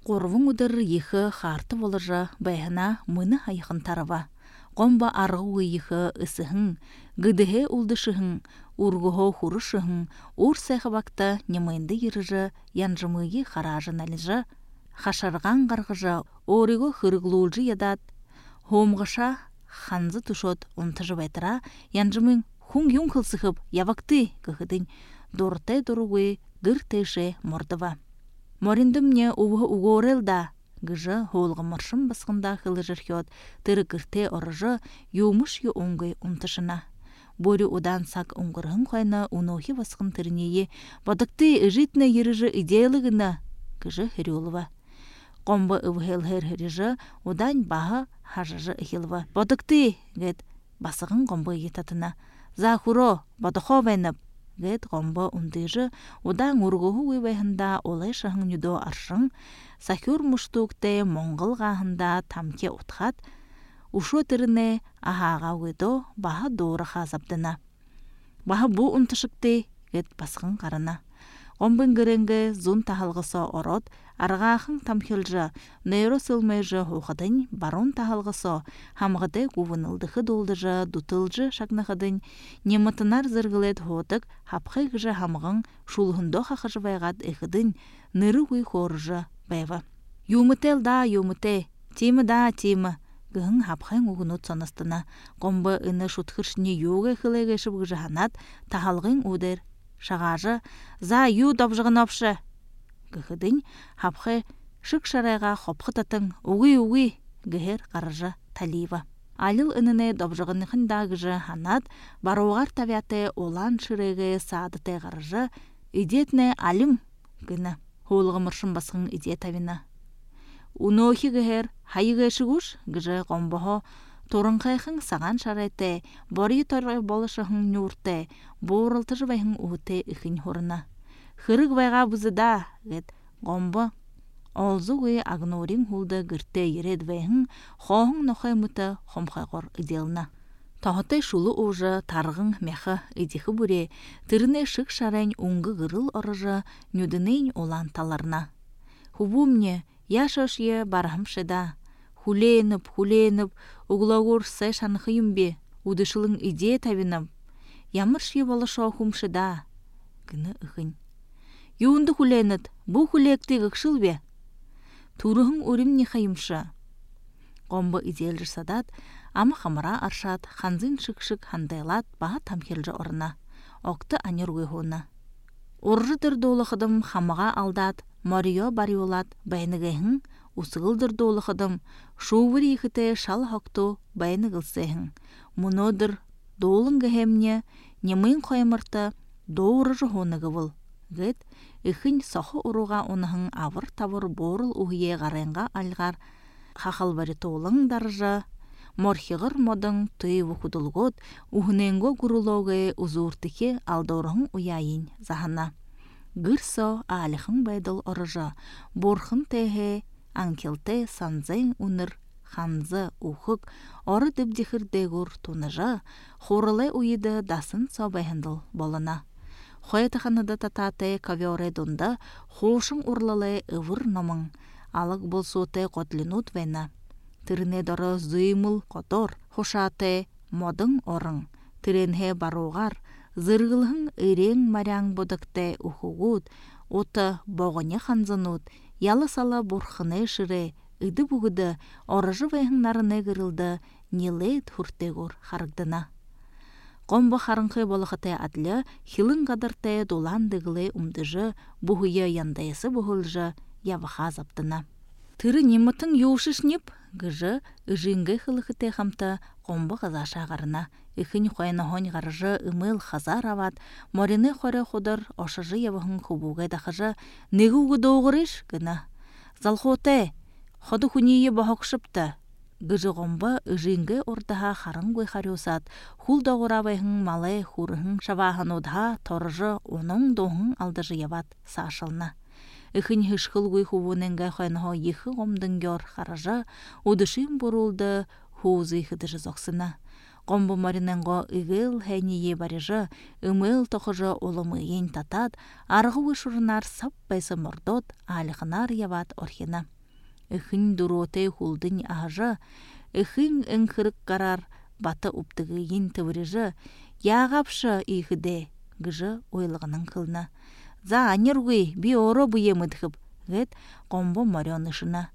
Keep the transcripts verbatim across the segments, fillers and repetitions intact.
Корвың удыр ехы харты болыжа байхана мыны хайхын тарава. Гомба аргы ехы ысыхын, гыдыхе улдышыхын, ургухо хурышыхын, ур сайхабакта немайынды ерыжы, янжымыги харажы налыжы, хашарган гаргыжа, ориго хырыглуулжы ядат, хомғыша ханзы тушот унтыжы байтыра, янжымын хун юнкыл сыхып явакты кыхыдын, дортай доругы гыр тейше мордыва. Моріндім не уғы уғорел да, гыжы холғы мұршым басқында хылы жырхет, тыры кірте орыжы, юмыш ю оңгай унтышына. Борю удан сак оңғырғын қойны унохи басқын тырнее, бадыкты ыжитне ерыжы идеялығына, гыжы херюлыва. Қомбы ұвхел хер-хережі, удан бағы хажыжы ихилва. Бадыкты, гет, басығын қомбы етатына. Захуро, бадықо бәйніп. Гет гомба ундыжы, удан ургуху уйбайхында олай шахын юдо аршын, сахюр муштукте моңғыл ғахында тамке утхат, ушо тіріне ахаға уйдо баха доры хазабдына. Баха бу унтышыкты, гет басқын қарына. Гомбын гірінгі зун тахалғысы орот, арғахын тамхилжы, нейро сылмайжы хоқыдын, барон тахалғысы, хамғыды гувынылдықы долдыжы, дутылжы шагнахыдын, немытынар зыргылет хотык, хапқы гыжы хамғын, шулғындо хақыжы байғат эхыдын, ныры уй хорыжы байва. Юмытел да, юмыте, тимы да, тимы, гын хапқын уғынут соныстына, гомбы ыны шутхыршыне юғы хылайгышып гыжы ханат, тахалғын удер, шағажы, за ю добжығын опшы. Гыхыдын, хапқы шық шарайға хопқытатын, уғы-уғы, гыхер қарыжы талива. Алил үніне добжығынықын дағыжы ханат, баруғар тавяты олан шырығы саадыты қарыжы, идетне алим гыны, холығы мұршын басқын идет авина. Унохи гыхер, хайығы шығуш, гыжы қомбығы, Торынқайхың саған шарайты, бары торғай болышығың нүрті, борылтыжы байхың ұғыты үхін хорына. Хырыг байға бұзыда, гет, гомбы, олзы ғый агнорин хулды гірті еред байхың, хоғың нұқай мұты хомқайғыр иделіна. Тағытай шулы ұжы тарғың мәхі идихы бүре, түріне шық шарайн ұңғы ғырыл орыжы нүдінейн олан таларына. Хубумне, яшашие бархымшыда, Хуленіп, хуленіп, уғылауыр сай шанықыйым бе, удышылың иде табинам. Ямыр шие болыша хумшыда. Гыны ұғын. Юынды хуленіт, бұ хулекті ғықшыл бе. Турығың өрім не қайымшы. Гомбы идел жырсадат, амы қамыра аршат, ханзын шық-шық хандайлат, баға тамхелжі орына. Оқты анер ұйғуына. Оржыдыр долықыдым хамыға алдат, Марио бариолат байнығайхың, усығылдыр долықыдым, шуывыр ехіте шал хоқту байнығылсайхың. Мұнодыр долың гәхемне, немейн қоймырты доғыры жығонығывыл. Гет, үхін соқы ұруға онығың авыр-тавыр борыл ұхие ғарайынға алғар, қақалбары толың даржы, морхиғыр модың түйіві құдылғыд, ұхыненго ғұрылауғы ұзуыртыке алдорығың ұяйын захана. Гырсо алихын байдыл орыжы, борхын тәхе, анкелте санзайн уныр, ханзы ухык, оры дыбдихырдегур туныжы, хорылай уйды дасын собайхындыл болына. Хойатаханады тататы ковёре дунда, хошың урлалай ывыр номың, алык болсуты котлинут вена. Тырне доры зыймыл котор, хошаты модың орың, тыренхе баруғар, зыргылың ырең маряң бодыкты ухугут, оты боғыне ханзынут, ялы-салы бурхыны шыры, ыды бұғыды, орыжы вайхыңнарыны гырылды, нелет хуртегур харыгдына. Гомбы харыңқы болықыты адлы, хилың қадырты доландығылы умдыжы, бұғыя яндайысы бұғылжы, явыға заптына. Тыры немытың юшышнеп, гыжы, ыжыңғы хылықыты қамты, гомбы қазаша ғарына. Ихын қойны хонь ғаржы, ымыл хазар ават, морины қоры қодыр, ошыжы явығын хубуғай дақыжы, негуғы доғырыш, гына. Залхоты, ходы хүнейі бағықшыпты. Гыжы гомбы ыжыңғы ордаға харың гой харюсат, хул доғыравайхың малы хурығың шавағын одға торыжы оның доғың алдыжы яват сашылна. Ихын хышқыл гой хубуныңға қойнығы ехі гомдың гер харыжы, удышын бұрулды хузы хыдыжы зоқсына. Гомбы мариненго игыл хәйние барыжы, ымыл тоқыжы олымы ен татат, арғы ұшырынар сап байсы мұрдот, алықынар яват орхина. Эхин дуроте хулдын ажы, эхин энхырык карар баты уптыгы ен тывырыжы, яғапшы ихыде, гыжы ойлығының қылына. За анергуй би оро бұе мұдхып, гет қомбо марионышына.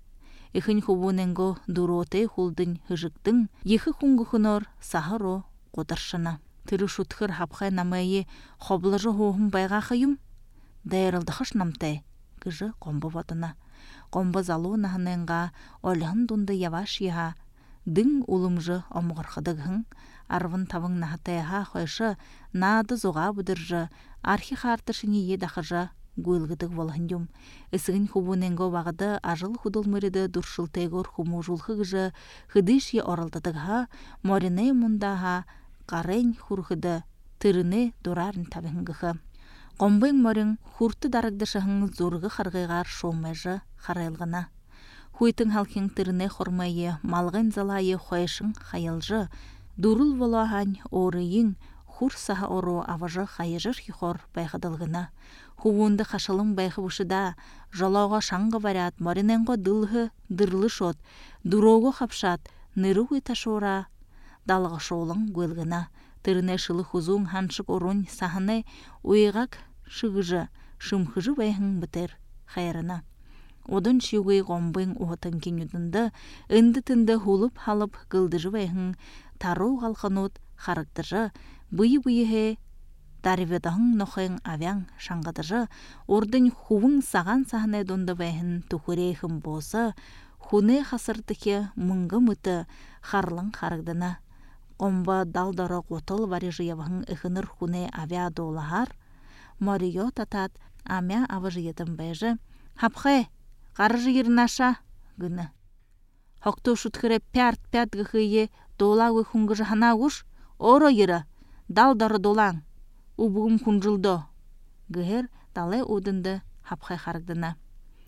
Эхин хубуненго дуроте хулдын хыжыктың, ехі хунгухынор сахаро қодаршына. Тыры шутхыр хапхай намайы хоблажы хоғым байға қайым, дайырылдықыш намтай, гыжы қомбо ватына. Қомбо залу наханенға олығын дунды яваш еға, дың улымжы омғырқыдығын, арвын тавың нахатайға қойшы, нады зоға бұдыржы, архи қартышыны едақыжы, гуылғыдық волхындым. Ісігін хубуненго вағыды ажыл худыл мөреді дұршыл тегор хуму жулхығыжы, хыдыш е орылдадығға, морине мұндаға, қарен хурхыды, тырыны дұрарын табыңғығы. Қомбың морин хурты дарагдышығын зорғы қарғайғар шоумайжы қарайлғына. Хуйтың халқың тырыны хормайы, малғын залайы қойшың қайылжы, дұрыл волаған орыйың, хур саха оро аважы қайыжыр хихор байқадылғына. Хувунды қашылың байқыбышыда, жалауға шаңғы варят, мориненго дылғы дырлы шот, дұрого қапшат, ныру ташора, далғы шоулың гөлгіна. Тырыны шылы хузуң ханшық орын саханы уйғак шығыжы, шымхыжы байхың бітер қайырына. Одан шеугей ғомбың оғытын кенюдынды, үнді тінді хулып халып гылдыжы байхың, тару ғалқанут харықтыжы, бұйы-бұйы дарведағың нұқың авяң шаңғадыжы, ордың хувың саған саханы донды байхын тұхырейхім босы, хуны қасырдыке мұңғы мұты қарлың қарықтына. Қомба далдары қотыл варежы явығын үхінір хуны авя долағар, морио татат амя авыжы етім байжы, хапхай, қарыжы ерінаша, гүні. Хоқты шүткірі пәрт-пәрт гіхейе дола өйхүнгіжі хана ұш, оро ері, далдары долаң, убығым күнжылды. Гігер далай удынды хапхай қарғдына.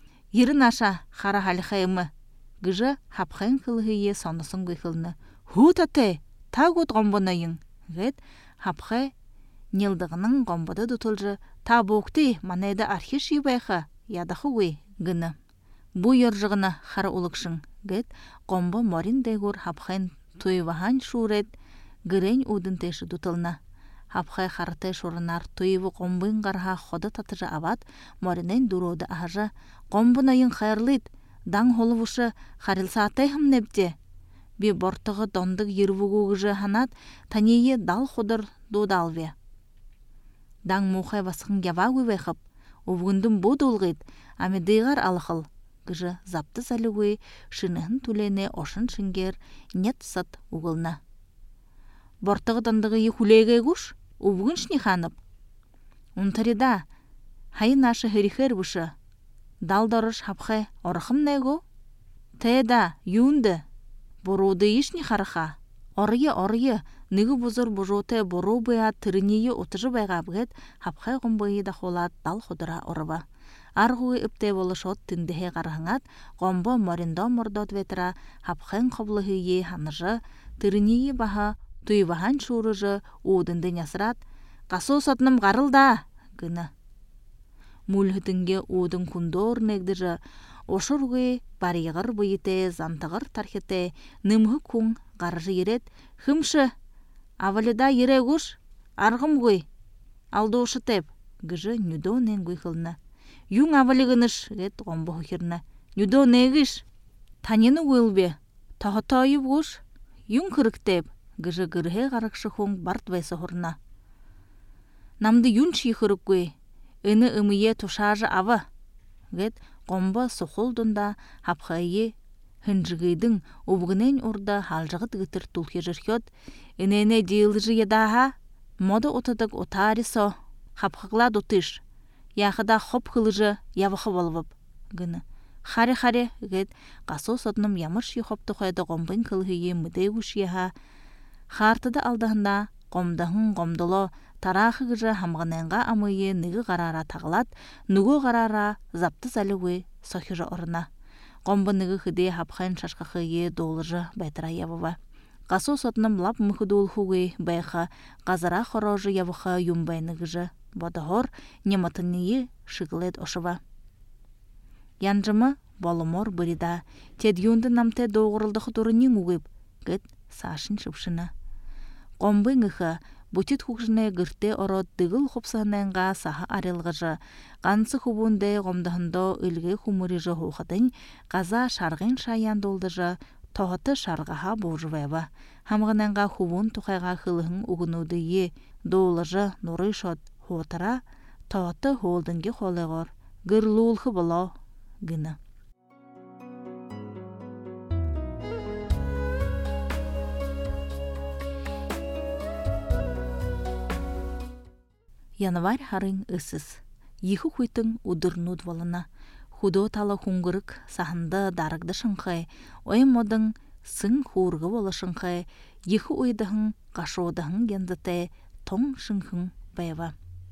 Ерінаша қара халихайымы, гіжі хапхайын қылғейе сонысын гүйхіліні. Ху таты! Тагут гомбонайың, гет хапхай нелдығының гомбоды дұтылжы, та боқты манайды архиш ебайха, ядақы өй, гіні. Бұ ержығына қара ұлықшың, гет гомбо морин дайгур хапхайн туйвахан шурет, гірен удын тейші дұтылна. Хапхай қарытай шурынар туйвы гомбын ғарға ходы татыжы ават, моринен дуроды ахажы, гомбонайың хайрлыд, даң холывышы харилсатай хым небде. Би бортығы дондық ервугугыжы ханат, танейе дал ходыр додалве. Даң мухай васқын гява өйвайқып, овгындым бұд олғыд, амедейғар алықыл, гыжы запты залығуй, шыныхын түлене ошын шынгер, нет сат уғылна. Бортығы дондығы е хулейгай күш, овгын шни ханып. Унтарида, хайын ашы херихер бұшы, далдарыш хапхай орықым найго? Тайда, юнды. Бороды ишни хараха. Орые орые, ныгы бузыр бужоте боро быя тырынейі отыжы байға бұғет, хапхай ғомбайы да холат дал ходыра орыба. Арғуы үпте болы шот тіндіхе қарғыңат, ғомбо моринда мордот ветра, хапхайн қоблығые ханыжы, тырынейі баха, туйвахан шурыжы, уудынды нясырат, қасо сатным ғарылда, гыны. Мулхытынге уудын күндор негдіжі, ошырғы бариғыр бұйыте, зантығыр тархете, нымғы күн ғаржы ерет, хымшы, авалыда ере күш, арғым ғой, алды ошы теп, гыжы нүдо нен ғойқылына. Юң авалығыныш, гет ғомбы хүйіріні. Нүдо негіш, танені ғойылбе, тағы-тайып ғош, юң кірік теп, гыжы гырхе ғарықшы хуң барт вайсы ғырына. Намды юн ши қырық ғой, үні үмие тушажы авы, гет Қомба соқолдында хапхайы хынжығыдың обғынен орда халжығы дығытыр тұлхи жүрхет, үнене дейлжы едаға, моды отыдық отары со, хапхықла дотыш, яқыда хоп қылыжы явықы болвып, гіні. Харе-харе, гет, қасо сотным ямыш юхопты қойды қомбын қылғыйы мүдей күшияға, қартыды алдығында қомдығын қомдылы, тарахы гыжы хамғыненға амыйы ныгы қарара тағылат, нүгі қарара запты залуы сохижы орына. Қомбы ныгы хыде хапхайн шашқақыйы долыжы байтыра явыва. Қасу сотным лап мұхыдул хугы байха қазара хорожы явыха юмбай ныгыжы. Бодығыр нематынығы шығылет ошыва. Янжымы боломор бырида, тедюнды намте доғырылдық дұрынен уғып, гыт сашын шыпшына. Қомбың ұқы, бұтет хұқшыны гірте орот дығыл құпсағынайынға саха арелғыжы, қансы хұбунды ғомдығындо үлгі хұмырыжы хұқыдың қаза шарғын шаян долдыжы тоғыты шарғаға болжывайба. Хамғынанға хұбун тұқайға қылығын ұғынуды е доулыжы нұры шот хұтыра тоғыты холдыңге қолығыр гырлулхы бұло гыны. Январь харын ысыз. Еху хуйтың удырнуд валына. Худо талы хуңгырык сахынды дарыгды шыңқай, ойым модың сын хурғы волы шыңқай, еху ойдығын қашодығын гендіте тоң шыңқын байва.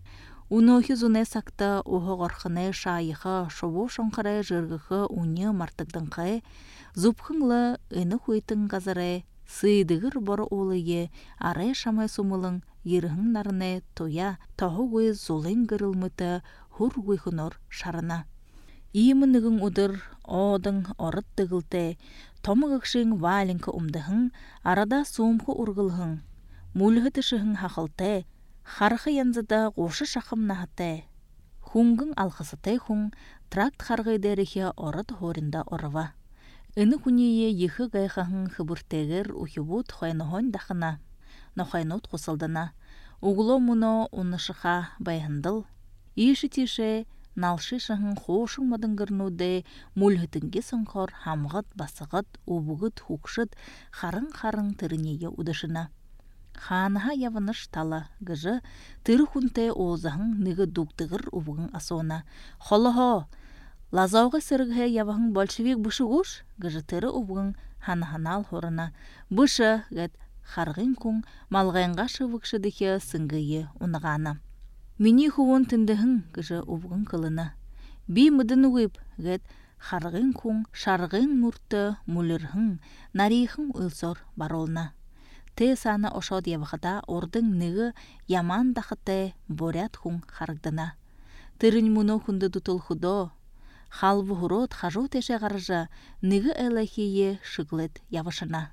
Унохи зуне сакта оғы ғорқыны шайықы, шобу шоңқыры жырғықы уны мартыгдыңқай, зубқыңлы үні хуйтың қазыры, сыйдығыр боры олые, арай шамай сумылың, ерігің нарыны тоя, тоғы өй золын гырылмыты, хур өйхінор шарына. Иемінігің ұдыр, оодың орыт дығылты, томығықшың валінкі умдығың, арада суымқы ұрғылғың, мүлігі тішігің хақылты, харқы янзыда ғошы шақым нағыты. Хуңгың алқысыты хуң, тракт харғы дәріхе орыт хорында орыва. Үні күнее ехі ғайқағың хыбыртегір ұхибут қойныхон дақына, нохайнут қосылдына. Уғыло мұно ұнышыға байғындыл. Еші теше налшы шағын қошың мадыңғырнуды мүлгітінге сыңқор хамғыт, басығыт, убығыт, хукшыт, харың-харың тірінеге ұдышына. Ханыға явыныш тала гыжы, тірі хүнте оғызағың нығы дуқтығыр убығын асуына. Холы-хо, лазауға сырғы явағың большевик бұшы ғуш, гыжы тірі убығын ханы-ханал хорына. Бұшы, гәд, харғын күн малғайынға шывықшы деке сыңғые ұнығаны. Мені хуын тіндіғін гыжы убығын қылына. Би мұдын ұғып, гәд, харғын күн шарғын мұртты мүлірғын, нарихын ұлсор баролна. Те саны ошод явықыда ордың нығы яман дақыты борят күн харғдына. Тірін мұны күнді дұтыл худо, халвы хұрот хажу теше ғаржа нығы әләхие шықлет явышына.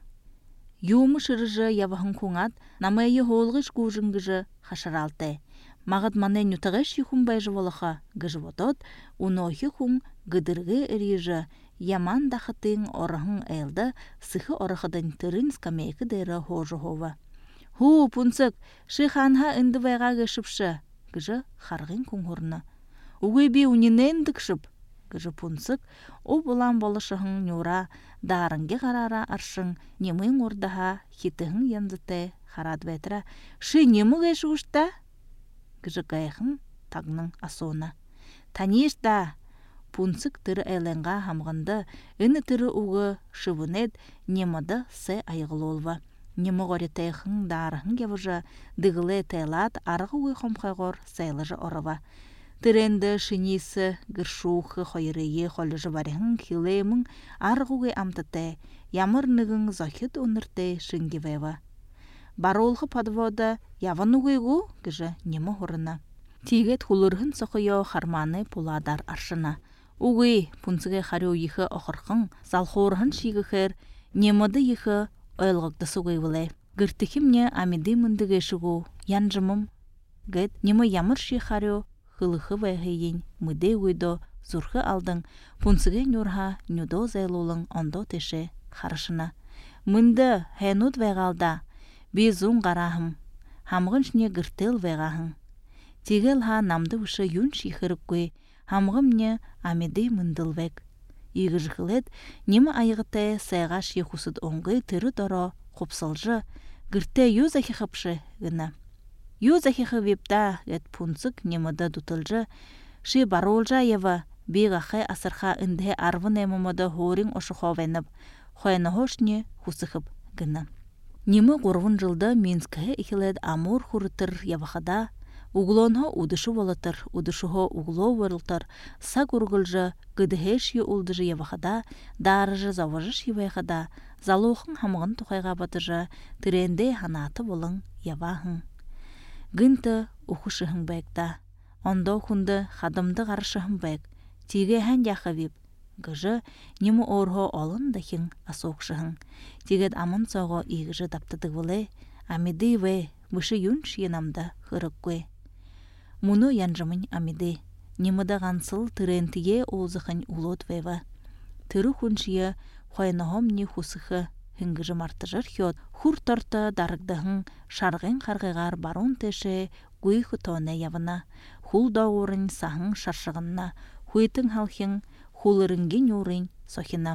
Юмы шырыжы явахын күңат, намайы холғыш күжінгіжі хашыралты. Мағыт маны нүтіғыш юхын байжы волыға гыжы водот, унохи күң гыдырғы әрежі, яман дақытың орығын әлді, сықы орықыдың түрін скамейкі дәрі хожы хова. Ху, пунцык, шиханға үнді байға гышыпшы, гыжы харғын күң хорына. Уғай бі үнінен дікшіп, гыжы пунцык, о бұлан болышығын нүра, дарынге қарара аршың, немің ордаға хитығын янзыты харад бәтіра. Шы немі ғайшы ұшта? Гыжы ғайқын тағының асуына. Танеш да, пунцык тірі әйләнға хамғынды, үні тірі ұғы шывынет, немады сэ айғыл олва. Немі ғоретайқын дарығын гевыжы, дығылы тайлат арғы ұй қомқайғыр сайлыжы орыва. Тіренді шынесі гіршуқы қойырые қолыжы барығын килемің арғуғы амтыты, ямырнығың зохет онырты шынгевева. Баролғы падвода яван ұғыйғу гіжі немі ғырына. Тигет хулырғын соқыйо харманы пуладар аршына. Уғый пунцыға қару ехі оқырқын, залхорғын шиғығыр, немеді ехі ойлғықты сұғыйвылай. Гіртікімне амиды мұндығы шығу, янжымым. Гет немі ямыр ши қару, хылығы вайғейін, мүде өйдо, зұрғы алдың, пунцыға нүрға нүдо зайлулың ондо теше қарышына. Мүнді хәнуд вайғалда, безун қарағым, хамғын шне гіртел вайғағын. Тегел ха намды ұшы юн шихырып көй, хамғым не амиды мұндыл вәк. Игі жықылет, немі айғытай сайға шиқусыд оңғай түрі доро, қопсылжы, гірте юз ахиқыпшы гына. Юз ахиқы вепта, гәт пунцык неміді дұтылжы, ши баролжа ева, бейғақай асырға үнді арвын әміміді хорин ошы ховайнып, хойны хошне хусықып гына. Немі ғырвын жылды Минскігі ихилет амур хұрытыр явақада, углонho удышы волотыр, удышыхо угло вырылтыр, сак ургылжы, гыдыхеш ю улдыжы явахада, дарыжы заважыш евайхада, залухын хамғын тухайға батыжы, тіренде ханаты болың явахын. Гынты ухышыхын бәкта, ондо хунды хадымды қарышыхын бәк, тиге хэн яқы вип, Гыжы нему орхо олын дахин асоқшығын. Тегет амын соғы игыжы таптыдық вылы, амиды ве вышы юнш енамда хырыққы. Муну янжымын амиды, немыда ғансыл тырентіге олзықын улот вева. Тыры хуншия хойнахом не хусықы, хынгыжы мартыжыр хет, хур торты дарыгдahın шарғын қарғығар барун теше гуй хытоне явына, хул дауырын сахын шаршығынна, хуйтын халхын хулырынген юрын сохина.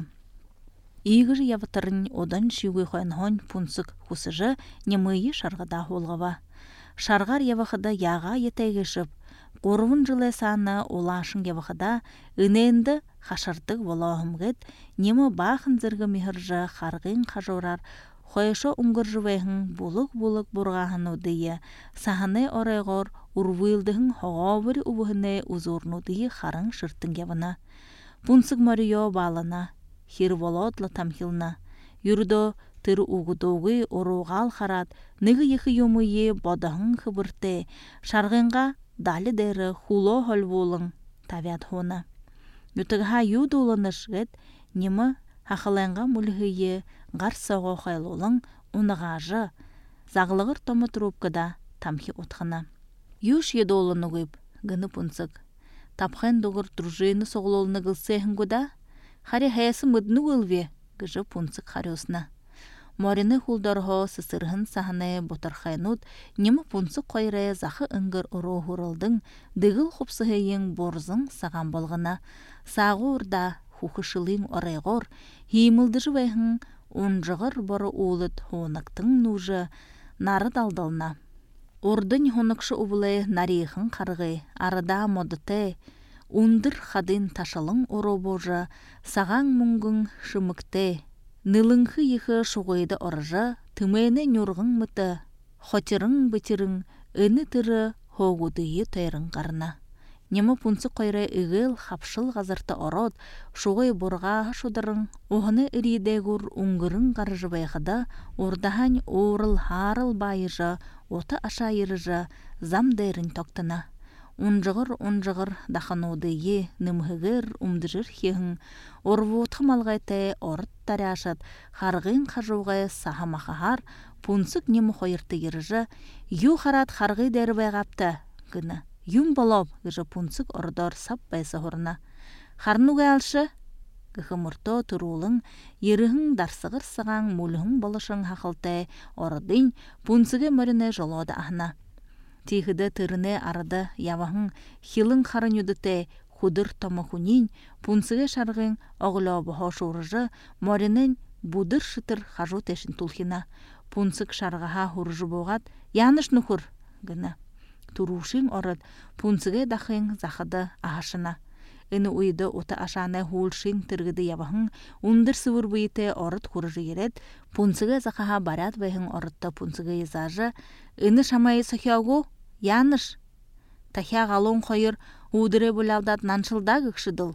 Игыр явытырын одан шиугы хойнахон пунсық хусыжы немыйы шарғыда холғава. Шарғар явахыда яға етегішіп, Qorvun жылы саны олашын явахыда үненді хашардық волағымғыд, немі бақын зіргі михыржы қарғын қажорар, қойшы ұңғыржы вәйхін бұлық-бұлық бұрғағын өдейі, саханы орайғыр урвылдығын хоғавыры ұвығыны ұзорнудығы қарың шырттың явына. Пунсық Марио балына, хир володлы тамхилна, юрдо тыр уғыдоғы оруғал қарат, нығы ехі юмыйы бодағын қыбырты, шарғынға далі дәрі хуло холволың тавят хона. Ютыға юдулыныш гет, немі хақыланға мүлігі ғарсауға қайлолың ұнығажы, зағылығыр томы трубкада тамхи отқына. Юш едолыны ғып, гыны пунсық. Тапхэн дұғыр дружины соғылолыны ғылсайхын ғуда, хари хайасы мұдны ғылве, гыжы пунсық харесына. Морины хулдархо сысырхын саханы ботархайнут, немі пунсы қойрая зақы үңгір ұру хурылдың дығыл құпсығайын борзың саған болғына. Сағы ұрда хухышылың орайғыр, хеймілдіжі вайхын онжығыр бары олыт хонақтың нұжы нары далдалына. Ордың хонықшы ұвылы нарихын қарғы, арыда модыты, ундыр хадын ташалың ұру божы, саған мұңгың шымыкты. Нылыңхы ехі шуғайды оржа, тымайны нюрғың мұты, хотырың бітірің, үні түрі хоғудыйы тайрың қарына. Немі пунсы қойры үгіл хапшыл ғазырты ород, шуғай бұрға шударың, оғыны үрейдегір ұңгырың қаржы байқыда, ордахан орыл харыл байыжа, оты аша еріжа, зам дайрын тоқтына. Унжығыр-унжығыр дақанудыйы нымғығыр умдыжыр хеғін, орвуытқы малғайты орыт таряшат, харғын қажуғай сахамақағар, пунсық немі қойырты еріжі, ю харат харғы дәрі байғапты, гыны. Юм болоб, гыжы пунсық ордор сап байсы хорына. Харнуғай алшы, гығы мұрто тұрулың, еріғын дарсығыр сыған мүліғын болышың хақылтай, орыдың пунсығы мөріне жолоды ахна. Тихіді түріне арады явағын хилың қарын үдіте худыр томахунин, пунсығы шарғын оғылы бұхо шурыжы, моринен будыр шытыр қажу тешін тұлхина. Пунсық шарғаға хұрыжы боғат, яныш нүхір, гіні. Турушың орыд, пунсығы дақын зақыды ағашына. Үні ұйды оты ашаны хулшың түргіді явағын, ұндыр сывыр бұйты орыд хұрыжы ерет, пунсығы зақаға барят вайхын орыдты пунсығы езажы, үні шамайы сахиағу, яныш. Тахя ғалон қойыр, ұдыры бұлалдат наншылда күкшіділ.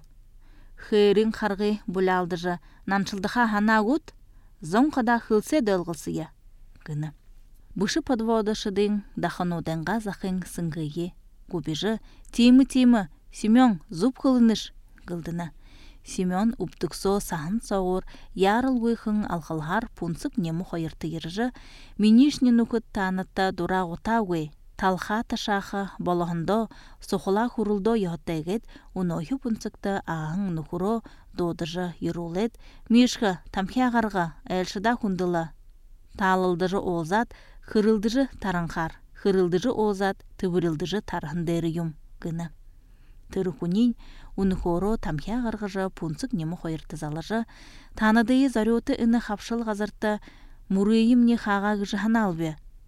Хырын қарғы бұлалдыжы, наншылдыға хана ғуд, зон қада хылсе дөлғылсыя. Гіні. Бұшы подводышыдың дақануденға зақын сыңғыйы. Губежі, теймі-теймі, Семен, зуб қылыныш, гылдына. Семен ұптықсо сағын сауыр, ярыл ғыхын алқылғар пунсық немі қойырты еріжі, менешні нүкіт танытта дура ғыта ғый, талха ташақы болығындо, соқыла хұрылдо яғыттайгет, ұнойы пунсықты ағын нүкіро додыжы ерулет, мешкі тамхия ғарға әлшіда хүнділа. Талылдыжы олзат, хырылдыжы тарынқар, хырылдыжы олзат, түбірілдыжы тарғындері юм, гіні. Түрікунин, унықоро тамхия ғарғыжы пунсық немі қойырты залыжы, таныдыйы зарёты үні қапшыл ғазырты мұрыйым не қаға ғыжыған албе.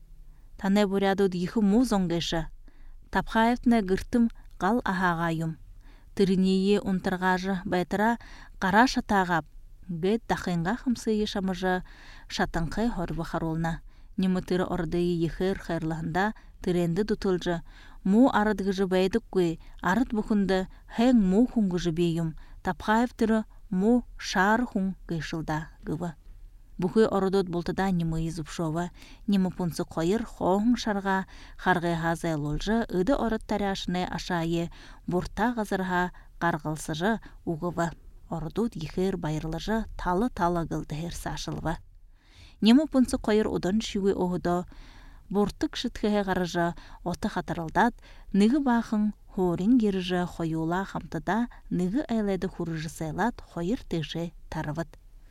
Таны бұрядуд ехі мұз оңғайшы, тапқайыптыны ғыртым қал ағағайым. Түрінейі ұнтырғажы байтыра қара шатағап, гет дақынға қымсыйы шамыжы шатынқы хорбы қаролна. Немі түрі ордыйы ехір қайырлығында түренді дұтылжы, му арыдғыжы бәйдік көй, арыд бұқынды хэң му хуңғыжы бейім, тапқайып түрі му шар хуң гайшылда гывы. Бұқы орыдот болтыда немі езіп шовы, немі пунсы қойыр хоғың шарға қарғайға зайлолжы, үді орыд таряшыны ашайы, бұрта ғазырға қарғылсыжы уғывы. ордут ихер байырлыжы талы-талы гылдыхер сашылва. Нему пунсы қойыр удан шүйге оғыда, бортық шытхеге қарыжы оты қатырылдат, ныгы бақын хорин геріжі қойула қамтыда ныгы айлайды хурыжы сайлат қойыр тегже тарывыд.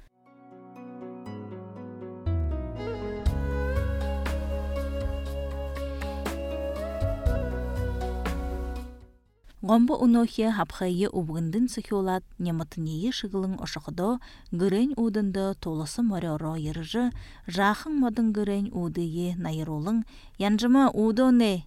Гомбо унохе хапхайы убгындын сөхиолат нематынейі шығылың ошықыда гырен удынды толысы моряро еріжі жақын мадын гырен удыйы найыролың янжыма удо не?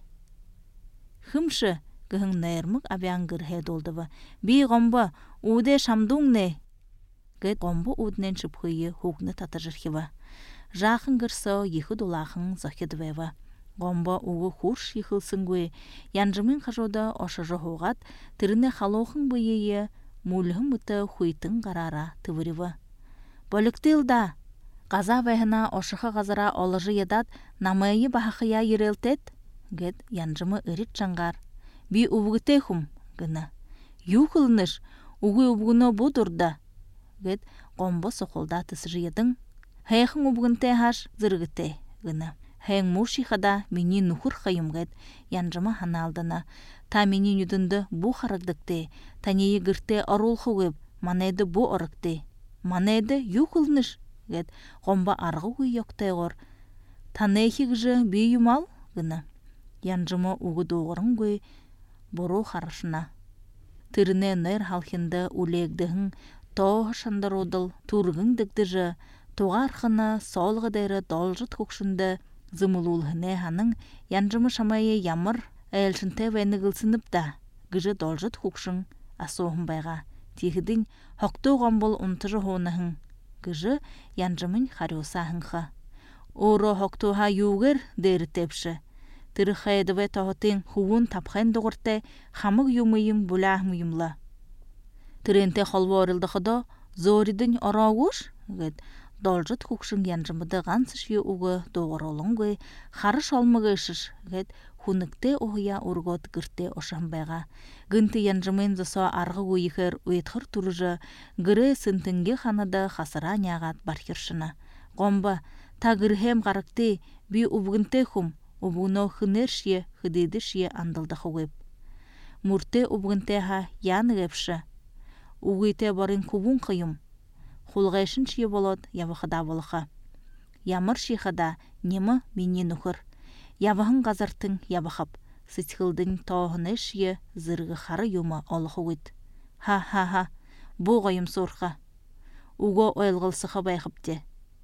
Хымшы гыхың найырмық абян гырхе долдывы. Би гомбо уде шамдуң не? Гэт гомбо уднен шыпхайы хугны татыжырхива. Жақын гырсо ехы долахын зохедвева. Гомба уғы хурш ехылсынгwe, янжымын қажода ошыжы хоғат, тіріне халоқын бұйые, мулхын бұты хуйтын қарара тывырывы. Боліктілда, қаза вәхіна ошықы ғазыра олыжы едат, намайы бақықия ерелтет? Гет янжымы үрет жаңғар. Би ұбғыте хум, гіні. Юқылыныш, уғы ұбғыны бұдырда. Гет гомба соқылда тысыжы едің. Хайқын ұбғынте хаш зыргыте, гіні. Хэң муршихада мені нухур қайымғет, янжыма ханалдына. Та мені нүдінді бұ қарагдықты, танейі гірте арул қуып, манайды бұ ұрықты. Манайды юқылныш, гет, гомба арғы ұй yoqтай ғор. Танайхи гжы бей юмал, гіні. Янжыма уғы доғырын гөй, бұру қарышына. Тіріне нөр халхинды улегдігін, тоғы шандар одыл, тургың дігдіжі, тоғарқыны солғы дәрі должыт көкшінді, зымылулхыне ханың янжымы шамайы ямыр әлшінте вәнігілсініп да, гыжы должыт хукшың асоғын байға. Тегідің хоқты ғамбыл ұнтыжы хоныхың, гыжы янжымын харюсахынға. Оро хоқтуға югер дәрі тепші. Тірі қайдывай тоғытың хуын тапқайн доғырты хамық юмыйың бұлақ мұйымла. Тіренте қолва орылдықыда зоридың орауғыш, гәд, должыт хукшың янжымыды ғансыш е уғы доғыролыңғы қарыш олмығы ішіш, гәд, хуныкте оғыя ургот гірте ошамбайға. Гынты янжымын зысо арғы уйықыр уетхыр тұрыжы, гірі сынтынге қанады қасыра няғат бархершына. Гомба, та гірхем ғарықты би убгынте хум, убгыно хынершие, хыдыдышие андылды хугып. Мурте убгынте ха яны гепші. Уғыте барын кубун қыйым. Хулғайшын шие болот явықыда болықы. Ямыр шиқыда немі мені нұқыр. Явығын ғазыртың явықып, сытқылдың тоғыны шие зырғы қары юмы олықы өт. Ха-ха-ха, бұ ғойым сұрқы. Уго ойлғылсықы байқыпте.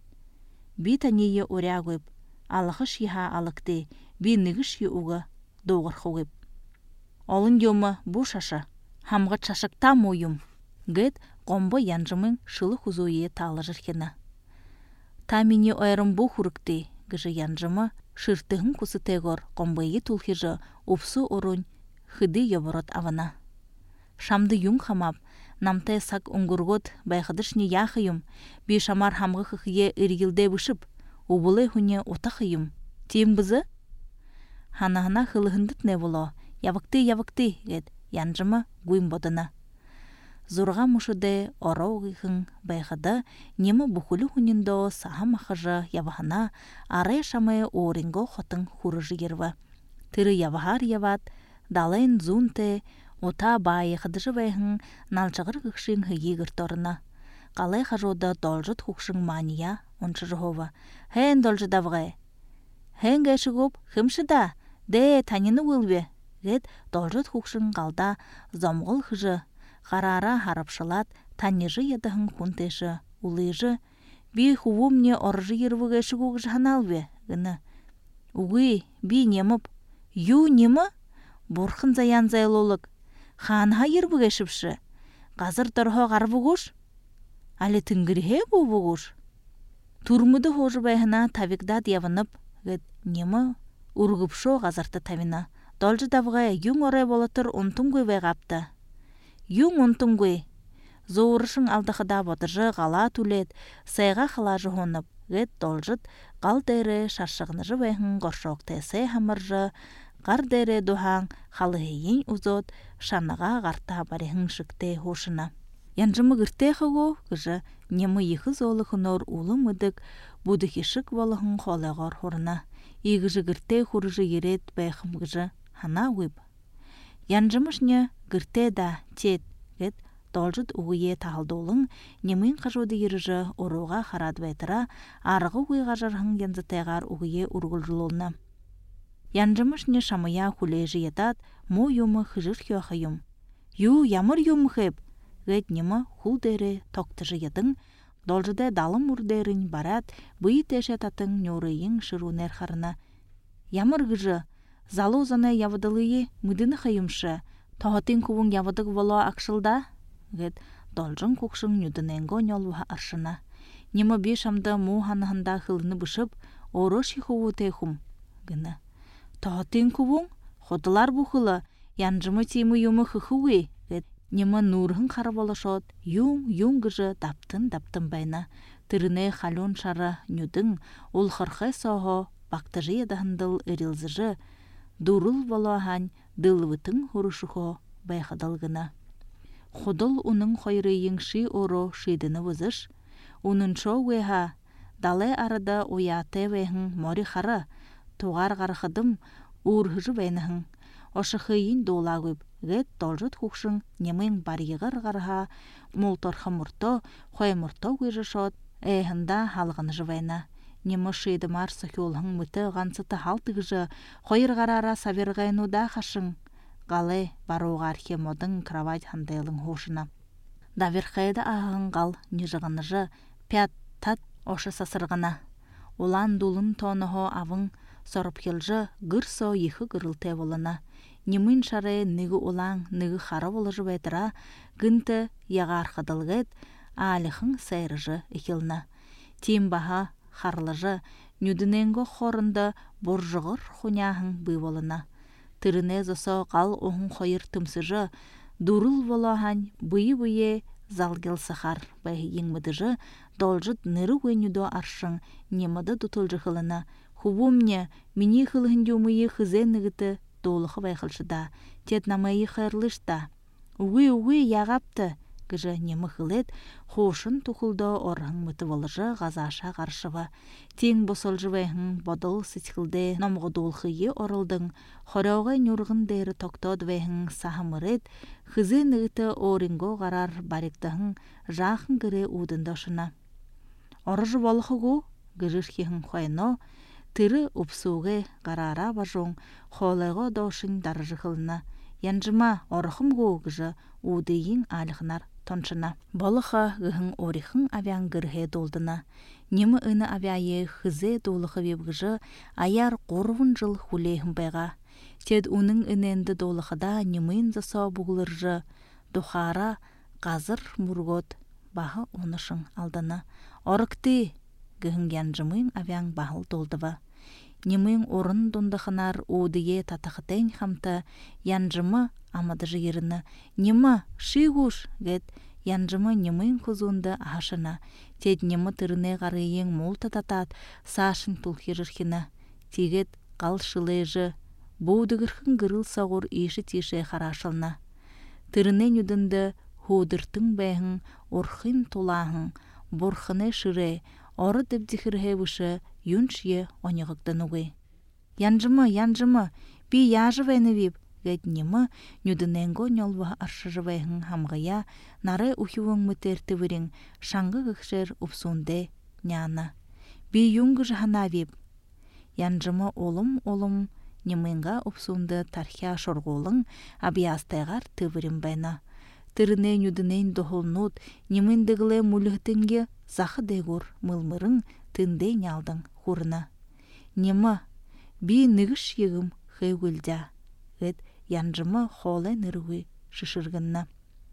Би танейе өря көп, алықы шиға алықты, би нығы шие уғы доғыр қойып. Олын юмы бұ шашы, хамғы чашықта мойым. Гэт гомбо янжымын шылы хузуе талы жырхена. Та мені ойрым бұ хурыкты, гыжы янжымы шыртығын кусы тегор гомбойы тулхижы ұпсу орын хыды йоборот авана. Шамды юң хамап, намтай сак уңгургот байқыдышны яхыйым, би шамар хамғы хыхые үргілде бұшып, убылы хуне отақыйым. Тем бізі? Хана-хана хылығындыт не боло, явыкты-явыкты, гет янжымы гуйм бодына. Зурға мұшыды орауғығын байғыды немі бұқылы хүніндо саға мақыжы явахана арай шамай оринго хотын хурыжы ерва. Тыры явахар яват, далайын зунты, ота байы қыдыжы байғын налчығыр ғықшын хыйгір торына. Қалай қажода должыт хұқшын мания оншы жығова. Хән должы давғай. Хән гәші көп, хымшыда, де таніні өлбе. Гет должыт хұқшын қалда зомғыл хыжы. Қарара харапшылат, танежы едіғын хунтешы, улыжы, би хуву мне оржы ервігі шығуғы жаналве, гіні. Уғы, би неміп, ю немі? Борхын заян зайлолық, ханға ервігі шіпші, қазір тұрға қарбығыш? Алі түнгірге бұбығыш? Турмыды хожы байғына тавикдад явынып, гід немі ұрғыпшо ғазырты тавина. Должы давғай юң орай болатыр ұнтын көй байғапты. Юң ұнтыңгөй. Зоғырышың алдықыда бодыржы ғала түлет, сайға қылажы хонып, гет должыт, қал дәрі шаршығыныжы байхын ғоршоқ тәсай хамыржы, қар дәрі дұхаң, қалығейін ұзот, шаныға ғарта барихын шықтай хошына. Янжымы гыртехого гыжы немы ихы золыхынор улы мыдык будыхишык волыхын холегор хорына. Игыжы гырте хурыжы ерет бәйхым гыжы хана уйб. Янжымышне гырте да тет гет толжыт угые тахалдолың немын қажуды еріжі оруға харад бәйтіра арғы уйға жарғын янзытайғар угые ургулжылолына. Янжымышне шамыя хулежі етат мо юмы хыжыр хёхайым. Ю ямыр юм хэп гет немы хул дәрі тоқтыжы едың должыдай далым урдерін барат бұй тәшетатын нёрыйың шырунер харына. Ямыр гыжы залу заны явыдылые мыдыны хайымшы тоғатын куын явыдық воло ақшылда гет должын кукшың нүдіненго нёлуға аршына. Немы бешамды му ханығында хылыны бышып оро шихуы тейхум гыны. Тоғатын куын ходылар бұхылы янжымы теймі юмы хыхуы гет немы нурхын қараболышот юң-юң гыжы таптын-таптын байна. Тырыны халон шары нүдің ол қырқы соғы бақтыжы едағындыл өрілзіжі дурыл волоған дылвытың хұрышығы байқадалғына. Худыл оның қойры еңші оро шидіні вызыш. Оның шо уэха далай арада уяты вэхін мори қары туғар ғарқыдым урхыжы бәйніхін. Ошықыйын долагып гет толжыт хукшың немын бариғыр ғарға молторхы мұрто қой мұрто көжішот әйхында халғын жывайна. Немы шейдімар сөхелхың мұты ғансыты халтығыжы қойыр ғарара саверғайнуда қашың. Ғалы баруға архемодың кровать хандайлың хошына. Даверқайда ағын ғал нежіғыныжы пят тат ошы сасырғына. Олан дулын тоныхо авың сорып келжі гырсо ехі гырылте болына. Немын шары нығы олаң нығы қары болыжы бәйтіра гынты яға арқадылғет алихың сайрыжы екіліна. Тем баға қарлыжы нүдіненгі қорынды боржығыр хуняхың бұй болына. Тырыне зосо қал оғын қойыр тымсыжы дурыл волоған бұйы-бұйы залгел сахар бәйі еңмідіжі должыт ныры өйнүдо аршың немеді дұтылжы қылына. Хубумне мені қылығын думыйы хызен нығыты долықы байқылшыда. Тет намайы қайырлышта. Уй-уй яғапты гыжы немі қылет хошын тұқылды орғын мұты болыжы ғазаша қаршыва. Тең босылжы бәйхін бодыл сетқілді номғы долқыйы орылдың. Хорауға нүрғын дәрі тоқтод бәйхін сахымырет хызен нығыты оринго ғарар баректіхін жақын кірі удындашына. Орыжы болықығу гыжышкехін қойно тыры ұпсуғы ғарара бажоң қолайға дошын дарыжы қылына. Янжыма орықым ғуғыжы удыйын алықнар тоншына. Болыға ғығын орихын авян гірге долдына. Немі үні авяйы хызе долығы вебгіжі аяр қорвын жыл хулейхін байға. Тед оның үненді долығыда немін засау бұғылыржы дұхара қазыр мұргот бағы онышың алдына. Орықты ғығын янжымын авян бағыл долдыва. Немын орын дондықынар удые татақытен хамта янжымы амадыжы еріні. Немы шигуш гет янжымы немын кузунды ашына. Тед немы тырыне ғарыйың мол тататат сашын тұлхирырхіна. Тегет қал шылайжы боудығырхын гырыл сағыр еші теше қарашылна. Тырыне нүдінді худыртың бәйхін орхын тулахын борхыны шыре оры дебдихірге вұшы юншие онығықтан ұғы. Янжымы, янжымы, би яжывайны вип, гәд немы нүдіненго нёлва аршыжывайхын хамғая нары ухивың мүтерті вірің шаңғы ғықшыр ұпсунде няна. Би юңғы жахана вип. Янжымы олым-олым немынға ұпсунды тархия шорғолың абиястайғар тывырым байна. Тырыне нүдінен доғылнут немындығылы мүліғтінге зақы дегур мылмырың тынде нялдың хурына. Немы, би нығыш егім хейгілдя, гет янжымы холы нырғы шышыргынна.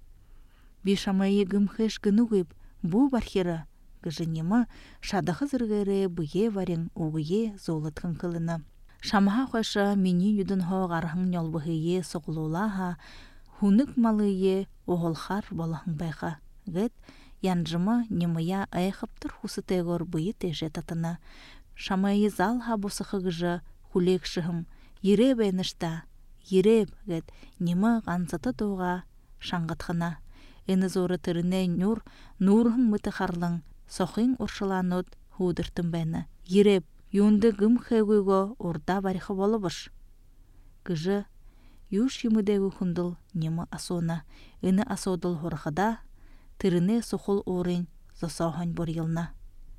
Би шама егім хеш гынуғып, бұ бархері, гыжы немы шадықы зіргері бұге варың оғые золытқын кылына. Шамаға қойшы мені нүдін хоғарғың нялбығые соғылулаға, хунық малые оғылхар болағың байға, гет янжымы немыя айқыптыр хусытегор бұйы теже татына. Шамайы залға босықы ғыжы хулек шығым, ереп әнішта, ереп гет немі ғанзаты доға шаңғытқына. эни зоры тырыне нюр, нурхын мыты харлың, сохин уршыланут худыртын бәні. Ереп, юнды гым хэгуйго урда барихы болыбыш. Гыжы, юш юмыдегі хундыл немы асуына, эни асудыл хорхада, тырыне сухул урын засохан бор йылна.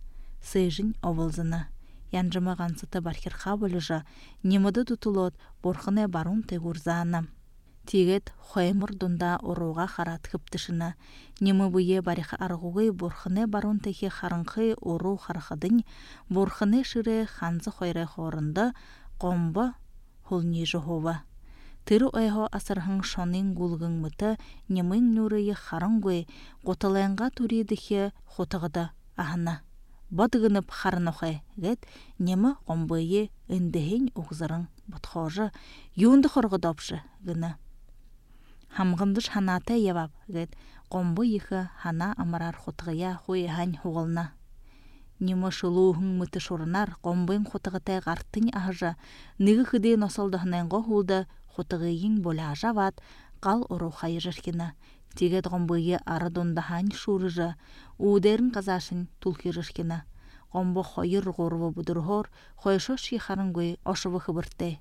Сэжин овылзына, янжымаған сыты бархирха болыжа, немыды тутулот борхыне барун тегурзана. Тигет хоймыр дунда оруға харат хыптышына, немы бұйе бариха арғуғай борхыне барун теге харынқы ору харахадын, борхыне шыре ханзы хойры хорынды, қомбы хулни жохова. Тыру айхо асырхың шонын гулгың мыты, немын нүрейі харыңгой, қотылайынға туридіхе хотығыды ахына. Бадығынып харынықай, гет, немі қомбыйы үндіхен ұғзырың бұтқожы, юнды қорғыдапшы, гіні. Хамғындыш ханаты ебап, гет, қомбы ехі хана амарар хотығыя хой хань хуғылна. Немі шылуғың мұты шұрынар, қомбын хотығытай ғарттың ахыжа, нығы хыдейін осалдығынайынға хулды, хотығыйын болы ажават, қал ұру қайы жыркені. Тегет қомбыйы арадонда хань шурыжы, уудерін қазашын тұлқи жыркені. Қомбы қойыр ғорвы бұдырғор, қойшо шихарыңгой ошывы қыбыртты.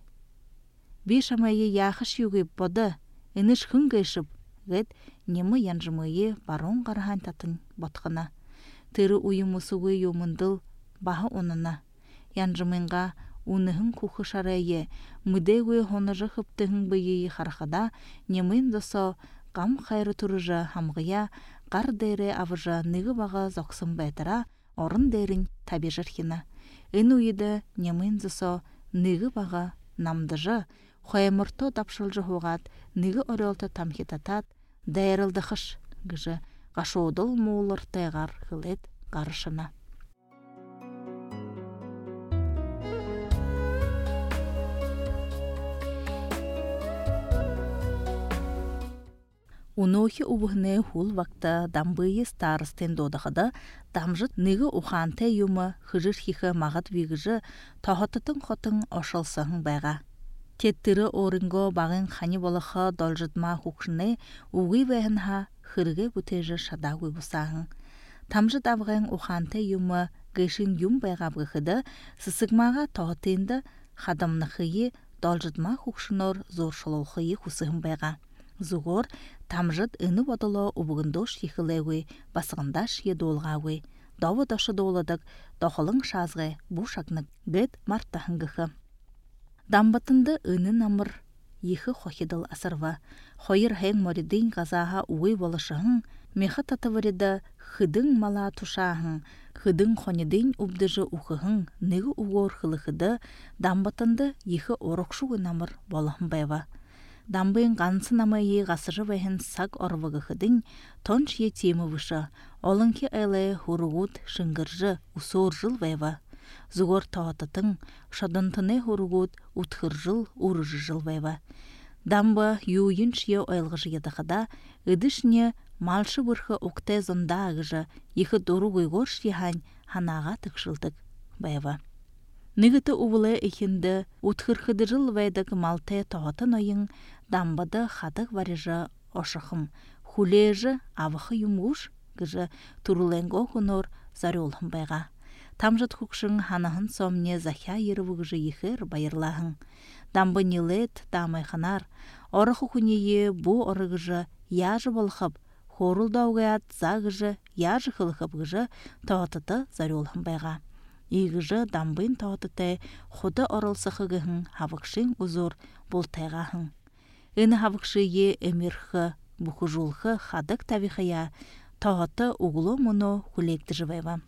Беш амайы яқыш югы боды, ініш хыңгайшып, гет немі янжымайы барон қарған татын ботқына. Тыры уйымысуғы юмындыл бағы онына. Янжымайынға уныхын кухы шарайы, мүдегөй хоныры қыптығын бұйы қарқада, немін досо қам қайры тұрыжы хамғыя, қар дәрі авыжы нығы баға зоқсын бәйтіра, орын дәрін таби жырхина. Эн уйды немін зысо нығы баға намдыжы, хоймырто дапшылжы хуғат, нығы орелты тамхитатат, дайрылды қыш гыжы, қашудыл муылыр тайғар хылет қарышына. Унохи убыхне хул вакта дамбыйы старыстен додағыда, дамжыт нығы уханте юмы хыжыр хихы мағыт вигыжы тахатытын хотын ошылсығын байға. Теттірі орынго бағын хани болықы должытма хукшыны уғы вәхінха хырғы бұтежі шадағы бұсағын. Тамжыт авғын уханте юмы гайшын юм байға бұғыды сысығмаға тахатынды хадамнықыйы должытма хукшынор зоршылуқыйы хусығын байға. Зугор тамжыт ыны водылы убығындош ехілеуі, басығындаш едолғауы, давы дашы доладық, доқылың шазғы, бұшақнық, гет марттахыңғықы. Дамбатынды ыны намыр, ехі хохидыл асырва, хойыр хэң моридың ғазаға уй болышығың, меха татывырыды хыдың мала тушағың, хыдың хонидың убдыжы ұқығың, нығы уғор хылықыды, дамбатынды ехі орықшуғы намыр болығын байва. Дамбын ғансын амайы ғасыры вәхін сақ орвығы хыдың, тон шие темі вышы, олынки айлы хуругут шыңгыржы усор жыл вәйва. Зугор тағатытың, шадынтыны хуругут утхыр жыл урыжы жыл вәйва. Дамбы юйын шие ойлғыжы едіғыда, үдішіне малшы бұрхы ұқтай зонда ағыжы, ехі дору ғойғор шияхань ханаға тықшылдық вәйва. Нығыты ұвылы екенді ұтқырқыды жыл вәйдік малтай тоғатын ойын дамбады қадық варежы ошықым. Хулежі авықы юмғыш гыжы тұруленго құнор заролым байға. Тамжыт құқшың ханағын сомне захя ерівігіжі ехір байырлағын. Дамбы нелет дамайханар, орықы күнее бұ орығыжы яжы болқып, хорылдауғаят зағыжы яжы қылықып гыжы тоғатыты заролым байға. Игыжы дамбын тағатытай худы орылсықығығын хавықшын ұзор болтайғағын. Үні хавықшы е әмірхі бұқыжулқы хадық табиқия тағаты ұғылы мұны хүлекті жывайва.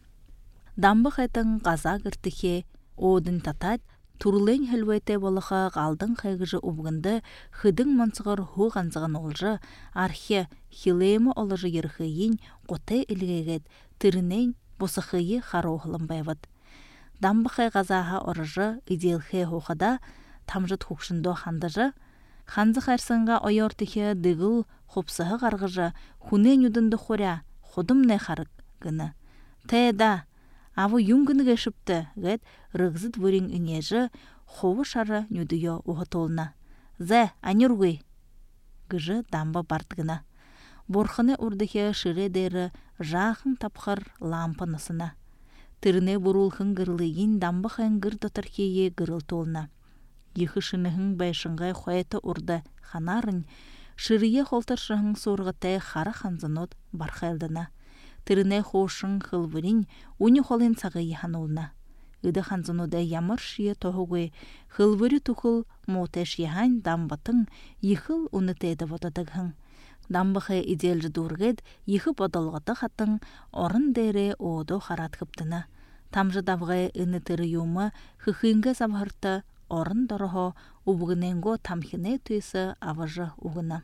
Дамбы қайтын ғаза ғыртыхе одын татат тұрлын хілвайтай болыға ғалдың қайғыжы ұбғынды хыдың мансығыр хуғанзығын олжы архе хилеймі олыжы ерхейін қотай үлгегет түрінен босықыйы қаруғылым байвад. Дамбықай ғазаға орыжы иделхе хоқада тамжыт хукшындо хандыжы, ханзы қайрсынға ойортыхе дығыл хопсығы қарғыжы хунен юдынды хоря, ходым не харык гыны. Тәйда, авы юнгыны гешіпті гәд рығзыд вырин үнежі ховы шары нүдіё уғытолына. Зә, анюргый! Гыжы дамба бартгына. борхыны урдыхе шыре дері жақын тапқыр лампанысына. Тіріне бұрулхын гырлыйын дамбықын гыр дотархие гырыл толна. Ехы шынығын байшынғай қойты урды ханарын, шырые холтаршығын сорғытай хара ханзанот бархайлдына. Тіріне қошын қылвырин уни холын сағый ханолна. Ыды ханзануда ямыр шие тоғуы қылвыры тұқыл мотеш яхань дамбатын ехыл уны тейді водадығын. Дамбықы иделжі дұрғед ехы бодалғаты қатын орын дәрі оdo харат қыптына. Тамжы давғай үні тірі юмы хықынғы забғырты орын дұрығы убығыненго тамхіне түйісі аважы уғына.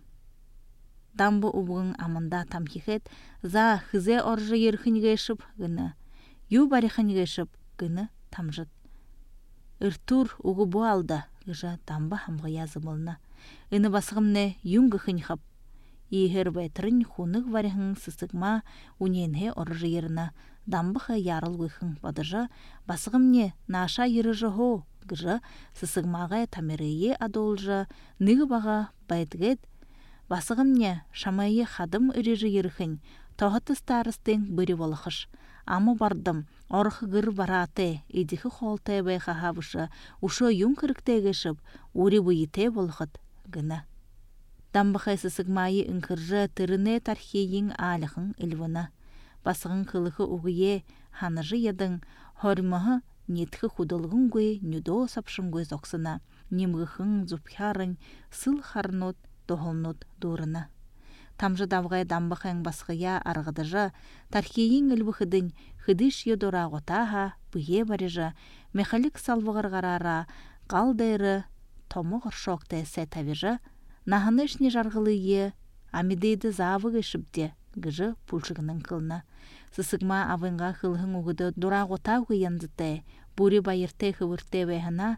Дамбы убығын амында тамхихет за хызе оржы ерхін гешіп гыны, ю барихын гешіп гыны тамжыд. Үртур уғы бұ алда гыжа дамбы хамғы язы болна. Үні басығымне юңғы хын қап. Иехер бәйтірін хунық варихын сысығма уненге оржы еріна. Дамбықы ярыл ғыхын бадыжа басығымне наша еріжі хо гыжа сысығмаға тамерeye адолжа ныгы баға бәйтгет. Басығымне шамайы хадым үрежі еріхін тоғыты старыстың бірі болықыш. Амы бардым, орықы ғыр бараты, едіхі қолтай байқа хабышы, ұшы юн кіріктегішіп, өрі бұйыте болықыт гына. Дамбықай сысығмайы үңкіржі түріне тархейін алықын үлвіна. Басығын қылықы ұғые ханыжы едің, хормығы неткі худылғын гөй нүдо сапшын гөз оқсына, немгіхін зұпхярын сыл харнот доғылнот дұрына. Тамжы давғай дамбықайын басқыя арғыдыжы, тархейін үлбіхідін хыдыш едора ғотаға бұе барыжы, мехалік салвығыр ғарара, қалдайры, томығыр шоқтай сәтавежі, нағынышне жарғылые, амидейді завығы шіпте, гыжы пұлшығының қылына. Сысығма авынға қылғын ұғыды дұра ғотау янзытай, бұри байыртай қывыртай вәйхана,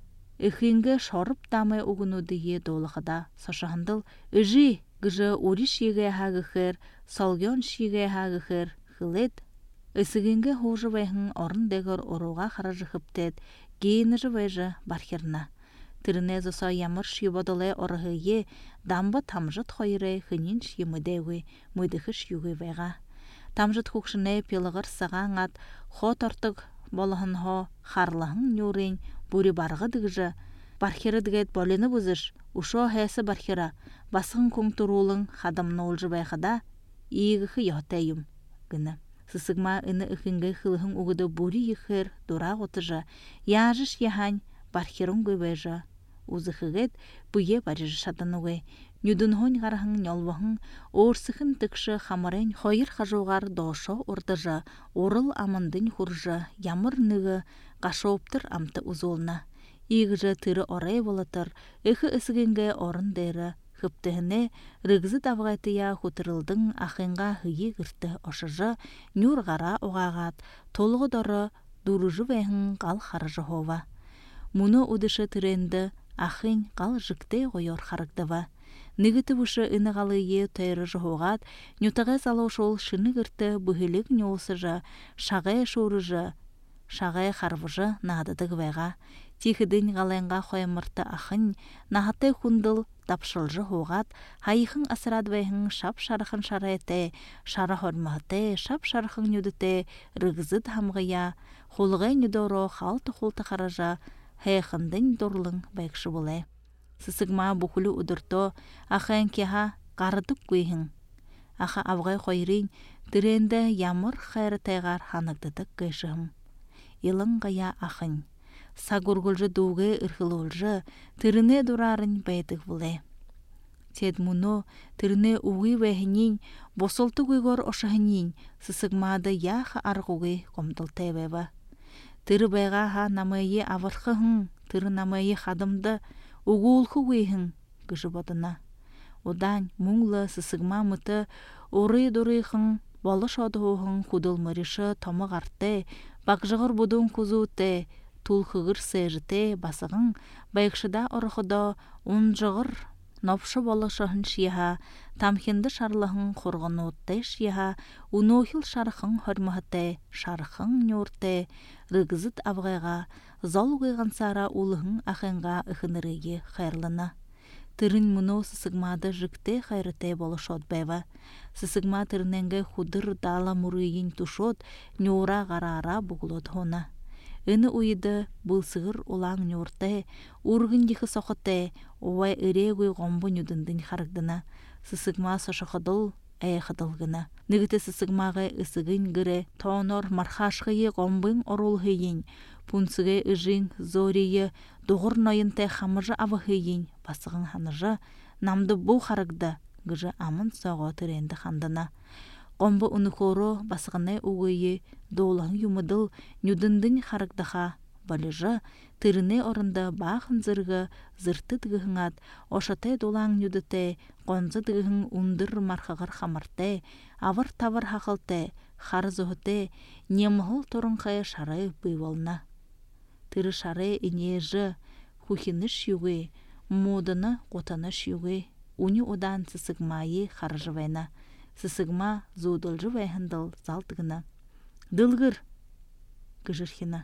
үхінгі шорып дамай ұғынудығы долықыда сошағындыл үжі гыжы ури шиге хагыхыр, солгон шиге хагыхыр хылет. Үсігінгі хожы вайхын орын дегір оруға қаражы хыптет, гейнежі вайжы бархерна. Тірінезі со ямыр шибодылай орығые дамбы тамжыт хойыры хынин шимыдеуі, мүдіхі шюгі вайға. Тамжыт хукшыне пелығыр саған ат, хот ортық болығын хо, харлығын нүрін, бұри барғы дығжы, бархері дігет болыны бұзыш, ұшо хэсі бархера, басығын көң тұрулың хадамны олжы байқада, иегіхі йотайым гыны. Сысығма үні үхінгі қылығын ұғыды бұри ехір, дура ғотыжы, яжыш яхань, бархерун гөбежа узыхыгет буе барыжы шатынугы нүдүнхөн гарахын нёлвахын орсыхын тыкшы хамарен хойыр хажугар дошо урдыжа орыл амандын хуржа ямыр ныгы гашоптыр амты узолна игжы тыры орай болатыр эхы ысыгенге орын дәрі хыптыхыне рыгзы давгайтыя хутырылдың ахынга хыйы гырты ошыжы нүр гара оғағат толғы доры дуружы вэхын қал харыжы хова. Муну удышы тыренді ахын қал жыкты ғойор харагдыва. Нігіті бұшы ынығалые тайры жоғат, нютығы залошол шыны гырты бұхылік нёлсыжа, шағай шорыжа, шағай харвыжы надыдық вайға. Тихідін ғалайынға қоймырты ахын, нағаттай хундыл тапшылжы хоғат, хайықын асырадвайхын шап шарықын шарайты, шара хорматы, шап шарықын нүдіті, рығызы дамғыя, қолығай нүдоро қалты қолты қаража, хайықындың дорлың байқшы болай. Сысығма бұқылы ұдырто, ахайын кеха қарыдық көйхін. Аха авғай қойрын, тіренді ямыр қайры тайғар ханагдыдық көйшіғым. Илың ғая ахын. Сагургулжы дуғы ырхылылжы, тіріне дұрарын бәйдік бұлай. Тед мұны тіріне уғы вәхінен, босылты көйгор ошығынен, сысығмады яқы арғуғы қомдылтай бәйба. Тірі байға ха намайы авырқығын, тірі намайы қадымды уғулқы өйхін күжі бодына. Одан мұңлы сысығма мұты оры-дұрыйқын, болыш одығын құдылмырышы томы ғарты, бақжығыр бұдың күзуті, тулхығыр сәжіте басығын, байқшыда ұрықыда ұнжығыр, нопшы болышығын шияға, тамхенді шарлығын қорғын оттай шияға, ұнохил шарықын хөрміғіте, шарықын нөрте, рығызыт авғайға, зол ғайған сара ұлығын ақынға үхініріге қайырлына. Тырын мұно сысыгмады жыкте хайрыте болышот бәйва. Сысыгма тырненге худыр дала мурыйын тушот, нюра гарара буглот хона. Ыны уйды былсығыр улаң нюрте, ургын дихы соқыте, овай үрегуй гомбу нюдындын харагдына. Сысыгма сошақыдыл, әйқыдылгына. Нігіті сысыгмағы ысыгын гірі, тоонор мархашқыйы гомбын орулхыйын, пунсыгы ыжын зорийы, доғыр нойынте хамыжы авахыйын, басығын ханыжы, намды бұл харагды, гыжы амын соғы түренді хандына. Гомбы унукоро басығыны угыйы, доолаң юмыдыл, нюдындын харагдыға, балыжы, тырыны орында бақын зырғы, зырты тыгыхыңат, ошаты долаң нюдыте, қонзы тыгыхың ундыр мархағыр хамарте, авыр-тавыр хақылте, хары зұхыте, немғыл торынқай шары быйвална. Тыры шары инежі, хухиныш юғы, модыны қотаныш юғы, уни одан сысыгмайы харжывайна. Сысыгма зудылжы вайхындыл залтыгына. Дылгыр, гыжырхина.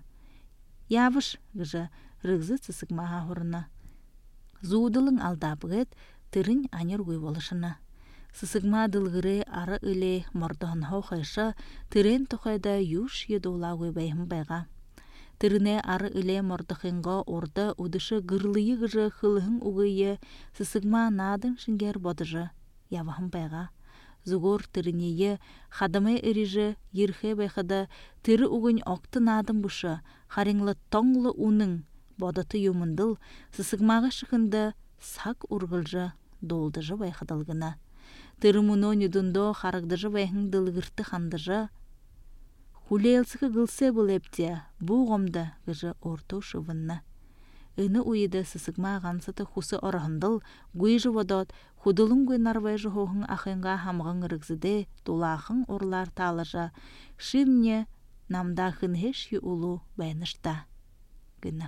Явыш, гыжы, рыгзы сысыгмаға хорына. Зудылың алдабығыт, тырын анер гөй болышына. Сысыгма дылгыры ары үле мордығын хоқайшы, тырын тұқайда юш едола гөй байхым байға. Тырыне ары үле мордықынға орды удышы гырлıyı гыжы хылығын уғыйы, сысыгма надын шынгер бодыжы, явахым байға. Зугор тырынейі, хадымай әрежі, ерхе байқыда, тыры уғын оқты надым бұшы, харыңлы тоңлы уның, бодаты юмындыл, сысыгмаға шықынды, сақ урғылжы, долдыжы байқыдалғына. Тыры мұно нүдіндо харагдыжы байхың дылғырты хандыжы, хулейлсықы ғылсе бұл әпте, бұл ғомды ғыжы орту шывынна. Ыны уйды сысыгма ғансыты хусы орахындыл, гүйжі водот, худылың гөй нарвайжы хоғын ақынға хамғын рыгзыде, дулақын орлар талыжа, шимне намда хынхеш ю улу байнышта. Гына.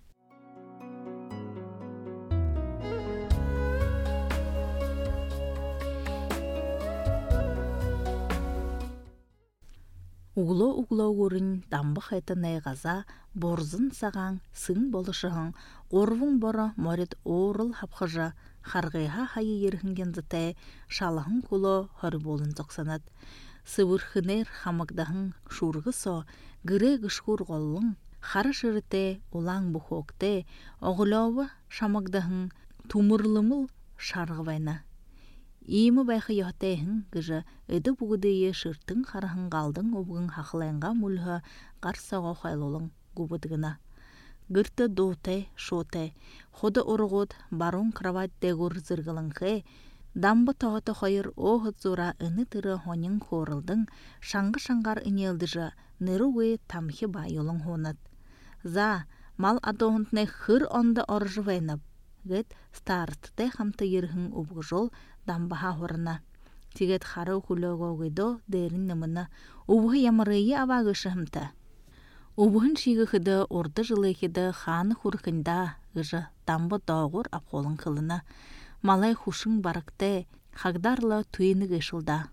Угло-угло урын дамбы хайтынай ғаза, борзын саған, сын болышығын, орвың бора морет орыл хапхыжа, харғайға хайы ерхінген зытай, шалығын куло хөр болын зоқсанат. Сывырхынер хамагдағын шурғы со, гыре гышқур голлың, хары шырыте, улаң бұхокте, оғылауы шамагдағын, тумырлымыл шарғы вайна. Иймі байқы яқтайхын гыжы өді бұғыдыйы шыртың қарахын қалдың обығын хақылайынға мүлгі қарсаға қайлылың губыдығына. Гырты доутай, шотай, ходы ұрығыд барун кровать дегур зырғылыңқы, дамбы тағыты қойыр оғыт зура үні түрі хонын қорылдың, шаңғы-шаңғар үнелдіжі ныры өй тамхи байылың хонат. За, мал адоғынтны хыр онды оржы вайнап, гет старытты хамты ерхін обғы жол дамбаға хорына. Тегет хары хулёго гыдо дерин нымына убғы ямырыйы авагышы хымта. Убғын шиғы хыды орды жылы хыды ханы хурхында гыжы дамбы дауғыр апқолын қылына. Малай хушың барыкты хагдарлы туйны гышылда.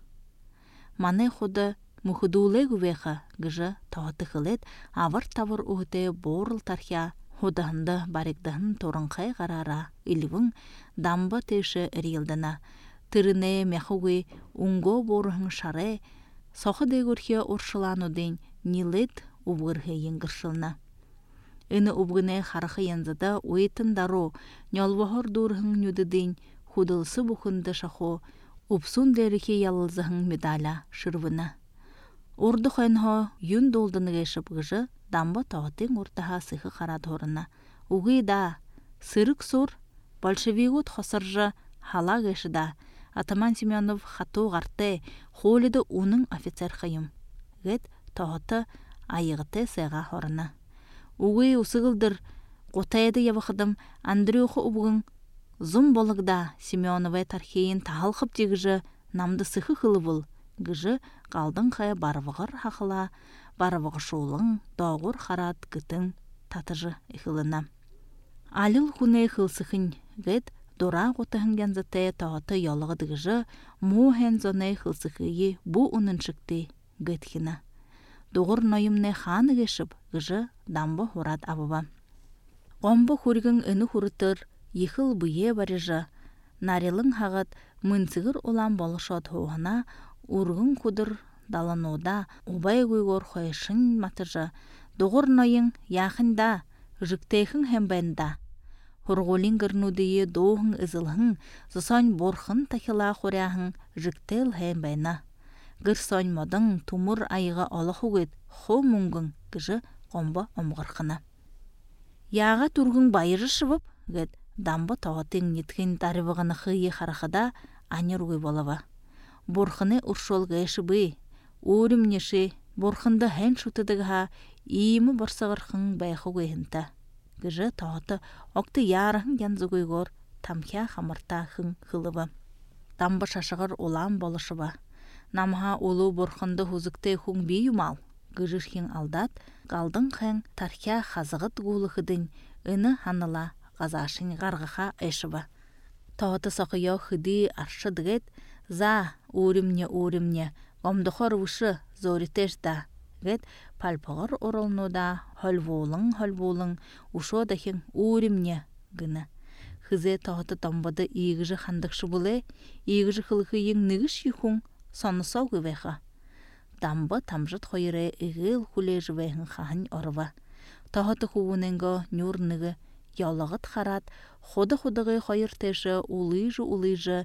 Маны худы мұхыдулы гүвеқі гыжы тағыты қылет авыр-тавыр ұғыты борыл тархия худағынды барекдығын торынқай қарара илівің дамбы теші ірелдіна. Тырыне мехугы унго борхың шары, соқы дегурхе оршыланудың нилет убғырхе енгіршілна. Үні убғыне харқы янзыда уйтын дару, нялвахыр дурхың нүдідін худылсы бұхынды шақу, ұпсун дәріхе ялылзығың медаля шырвына. Орды қайынға юн долдыны ғешіп ғыжы, дамба тағытың ортаға сықы қарад орына. Уғы да, сырық сұр, большевигут қосыржы хала ғешіда, Атаман Семенов хату ғарты, холиды оның офицер қайым. Гет тағыты айығыты сәға хорына. Уғы ұсығылдыр, қотайды явықыдым, Андрюхы ұбығын, зұм болығда Семеновай тархейін тағылқып дегіжі намды сықы қылы бұл. Гыжы қалдың қай барвығыр хақыла, барвығы шолың, дауғыр қарат гітің татыжы иқылына. Алыл құны қылсықын гет, Дора қотығын гензіте тағыты ялығы дығыжы, му хен зоны қылсықыйы бұ ұнын шықты гетхина. Доғыр нойымны ханы кешіп, гыжы дамбы хорат абыба. Омбы хүргін үні хүрытыр, ехыл бұе барыжы, нарилың хагат мынцыгыр улан болышот хуана ургун кудыр далануда убай гуйгор хойшын матыжа дугур ноyың яхында жыктейхын хембенда хургулин гырнудые доохын ызылхын зосон борхын тахила хуряхын жыктел хембена гырсон модың тумур айыга олохугет хо мунгын гыжы комбо омгырхына яга тургун байыры шыбып гет дамбы тоотың нитхин тарыбыгыны хые харахада аньыргуй болова борхыны уршол гэшыбы Уримнеши борхында хэн шутыдыга ийимы барсагырхын байхугыйынта. Гыжы тоғыты окты ярахын янзугуйгор тамхя хамырта хын хылыва. Тамбы шашығыр олан болышыва. Намха олу борхында хузыкты хуң бейюмал. Гыжырхин алдат, қалдың хэн тархя хазығыт гулыхыдын ыны ханыла ғазашын ғарғыха айшыва. Тоғыты сақыяу хыды аршыдығыт, за уримне уримне Омдохор ушы зоритешда, гет пальпағыр орылнуда, холволың, холволың, ушо дахин уримне гына. Хызе тоғыты тамбады игіжі хандықшы бұлы, игіжі қылығы ең нігіш юхун, соны сау гывеха. Тамбы тамжыт хойыры игіл хуле жывайхын хахын орыва. Тоғыты хувуненго нюрныгы, ялығыт харат, ходы-ходығы хойыртешы улыжы-улыжы,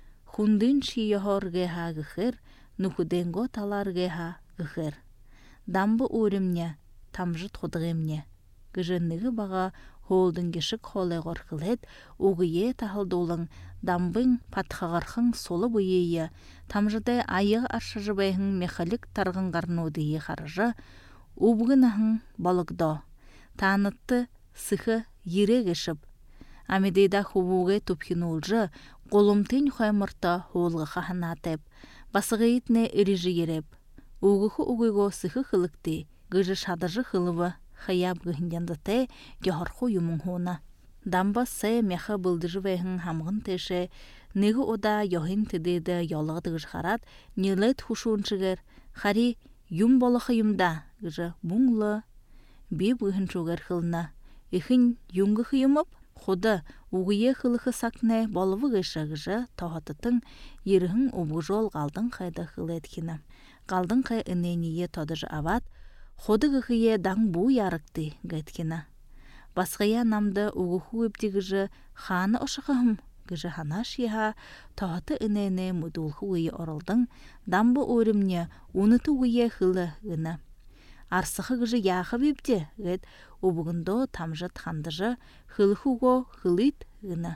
хундын шийохор геха гыхыр, Нухуденго талар геха гыхыр. Дамбы уримне, тамжыт худығымне. Гыжынныгы баға холдың гешік холайғыр қылет, уғые тахылдолың, дамбың патхағархың солы бұйейі, тамжыдай айығы аршыжы байхың мехалік тарғын ғарнудые қарыжы, убғынахың балықдо. Танытты сықы ере гешіп. Амедейда хубуғе тупхинулжы, қолымтын хаймырта холғы қаханатып, басығыйтне үрежі ереп. Уғығы уғыго сықы қылыкты, гыжы шадыжы қылывы, хаяб гыхындендіте гехарху юмың хуна. Дамба сэ меха бұлдыжы вайхын хамғын теше, негі ода йохын тедеді ялығы дығыж харат, нелет хушуыншығыр, хари юм болықы юмда, гыжы мұңлы, бей бұғын чуғыр қылына. Ихын юңғы хыйымып, Хода уғые хылығы сакне болывы гыша-гыша тоғатытың ерігін обғыжол қалдың қайда хылы еткені. Қалдың қай үнение тодыжы ават, ходы ғығые даң бұ ярықты гайткені. Басқая намды уғығы өптегіжі ханы ошықығым, гыжы хана шиха тоғаты үнене мұдулғы ұйы орылдың, дамбы өрімне уныты уғые хылы гыны. Арсықы гыжы яғы бепте, гәд обығындо тамжыт хандыжы хылхуго хылыт гына.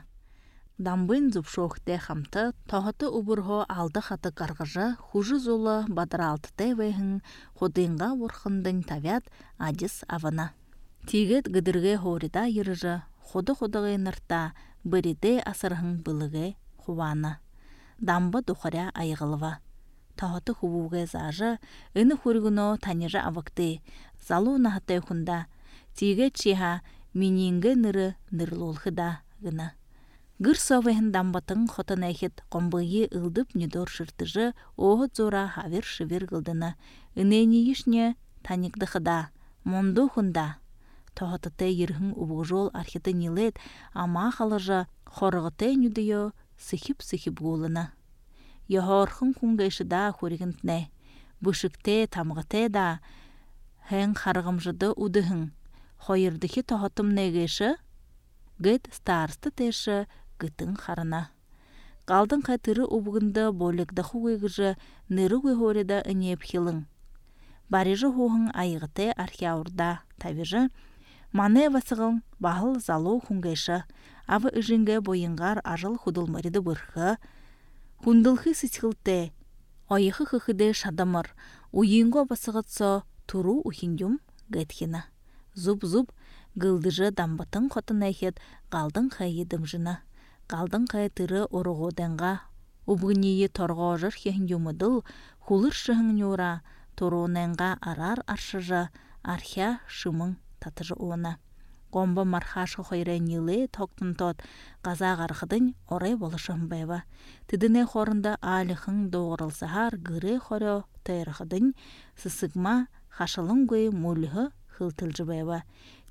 Дамбын зупшоқте хамты, тоғыты обырго алды хаты қарғыжы, хужы золы бадыр алтытай вайхын, ходынға орхындың тавят адис авана. Тигет гыдырге хорида ерыжы, ходы-ходығы нырта, біріде асырғын бұлығы хуваны. Дамбы дұқыря айғылыва. Тоғыты хубуге зажы, ыны хургуно танежа авыкты, залу нахатай хунда, тиге чиха мининге ныры нырлолхыда гына. Гыр совайын дамбатын хотын әйхет қомбыйы ылдып недор шыртыжы, оғыт зора хавер шывер гылдыны, үнені ешне таникдықыда, монду хунда. Тоғытыты ерхін убғжол археты нилет, ама қалыжа хорығыты нүдіо сыхип-сыхип голына. Йохорхын күнгейшіда көрігінтіне, бүшікте тамғыте да, хэн қарғымжыды удыхын, хойырдығы тоғытым негейші, гет старсты теші гытын қарына. Қалдың қайтыры убғынды болегді хуғығыжы ныры ғойхореда үнеп хилың. Барежі хуғын айғыте архиаурда тавежі, мане васығын бағыл залу күнгейші, авы үжінге бойынғар ажыл худылмариды бұрхы, Хундылхы сычхылте, ойықы хыхыде шадамыр, уйынго басығытсо туру ухиндюм гәтхена. Зуб-зуб гылдыжы дамбатын қотын әйхет қалдың қайы дымжына. Қалдың қайы тыры орығоденға, убғынейі торғожыр хендюмыдыл, хулыр шығын юра, туруненға арар аршыжа, архя шымың татыжы уына. Гомба мархашы хойренилы тоқтын тот қазақ арқыдың орай болышын байва. Тідіне хорында алихың доғырылсағар гыры хоры тайрықыдың сысығма хашылың гөй мүлігі хылтылжы байва.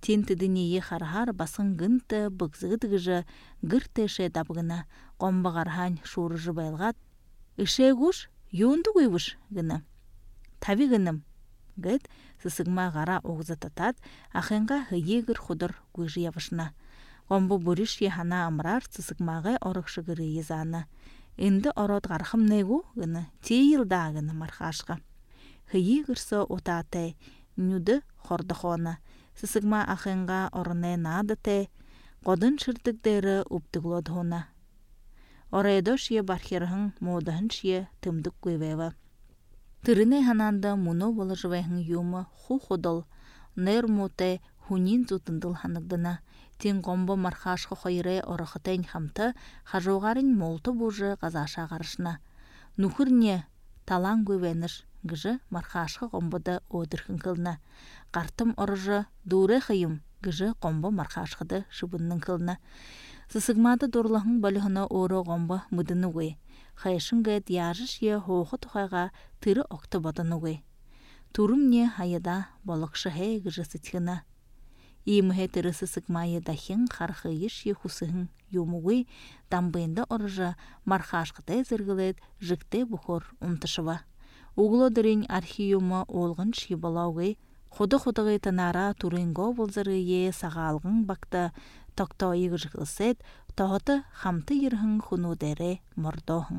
Тентідінее хархар басын гынты бұгзығыдығыжы гыртышы дабғына қомбағархан шурыжы байлғат. Іше ғуш, юнды көйвіш гыны. Тави гыным. Гыд сысыгма ғара оғзататат, ақынға хыегір құдыр көйжі явышына. Қомбы бұрыш ехана амрар сысыгмағы орықшығыры езаны. Инді ород ғарқым негу гыны, тейілда гыны мархашға. Хыегірсі отатай, нүді хордықоны. Сысыгма ақынға орыны надытай, қодын шырдықдері ұптығлодуына. Орайдо шие бархерхын модahın шие тымдық көйвева. Тырыны хананды мұны болыжывайхын юмы ху-худыл, нэр мутай хунин зутындыл ханығдына. Тен қомбы мархашқы қойыры орықытайын хамты хажуғарын молты бұжы қазаша ғарышына. Нухырне талан көйвеніш гыжы мархашқы қомбыды одырхын кылна. Қартым орыжы дуры қыйым гыжы қомбы мархашқыды шыбынның кылна. Сысыгмады дорлахын балығына оры қомбы мұдыны өй. Хайшын гәд яжыш е хоғы тұқайға тыры оқты бадыны өй. Турым не хайыда балықшы хай гыжы сытхына. Имхе тыры сысыгмайы дахын қарқы еш е хусығын юмы өй, дамбайында орыжы мархашқыдай зіргілет жікте бұхор ұмтышыва. Уғылы дырын архиюмы олғын шибалауғай, Худы-худығы тынара туринго болзыры е сағалғын бақты тоқтауы ғырғылсет, тоғыты хамты ерхін хунудері мұрдоғын.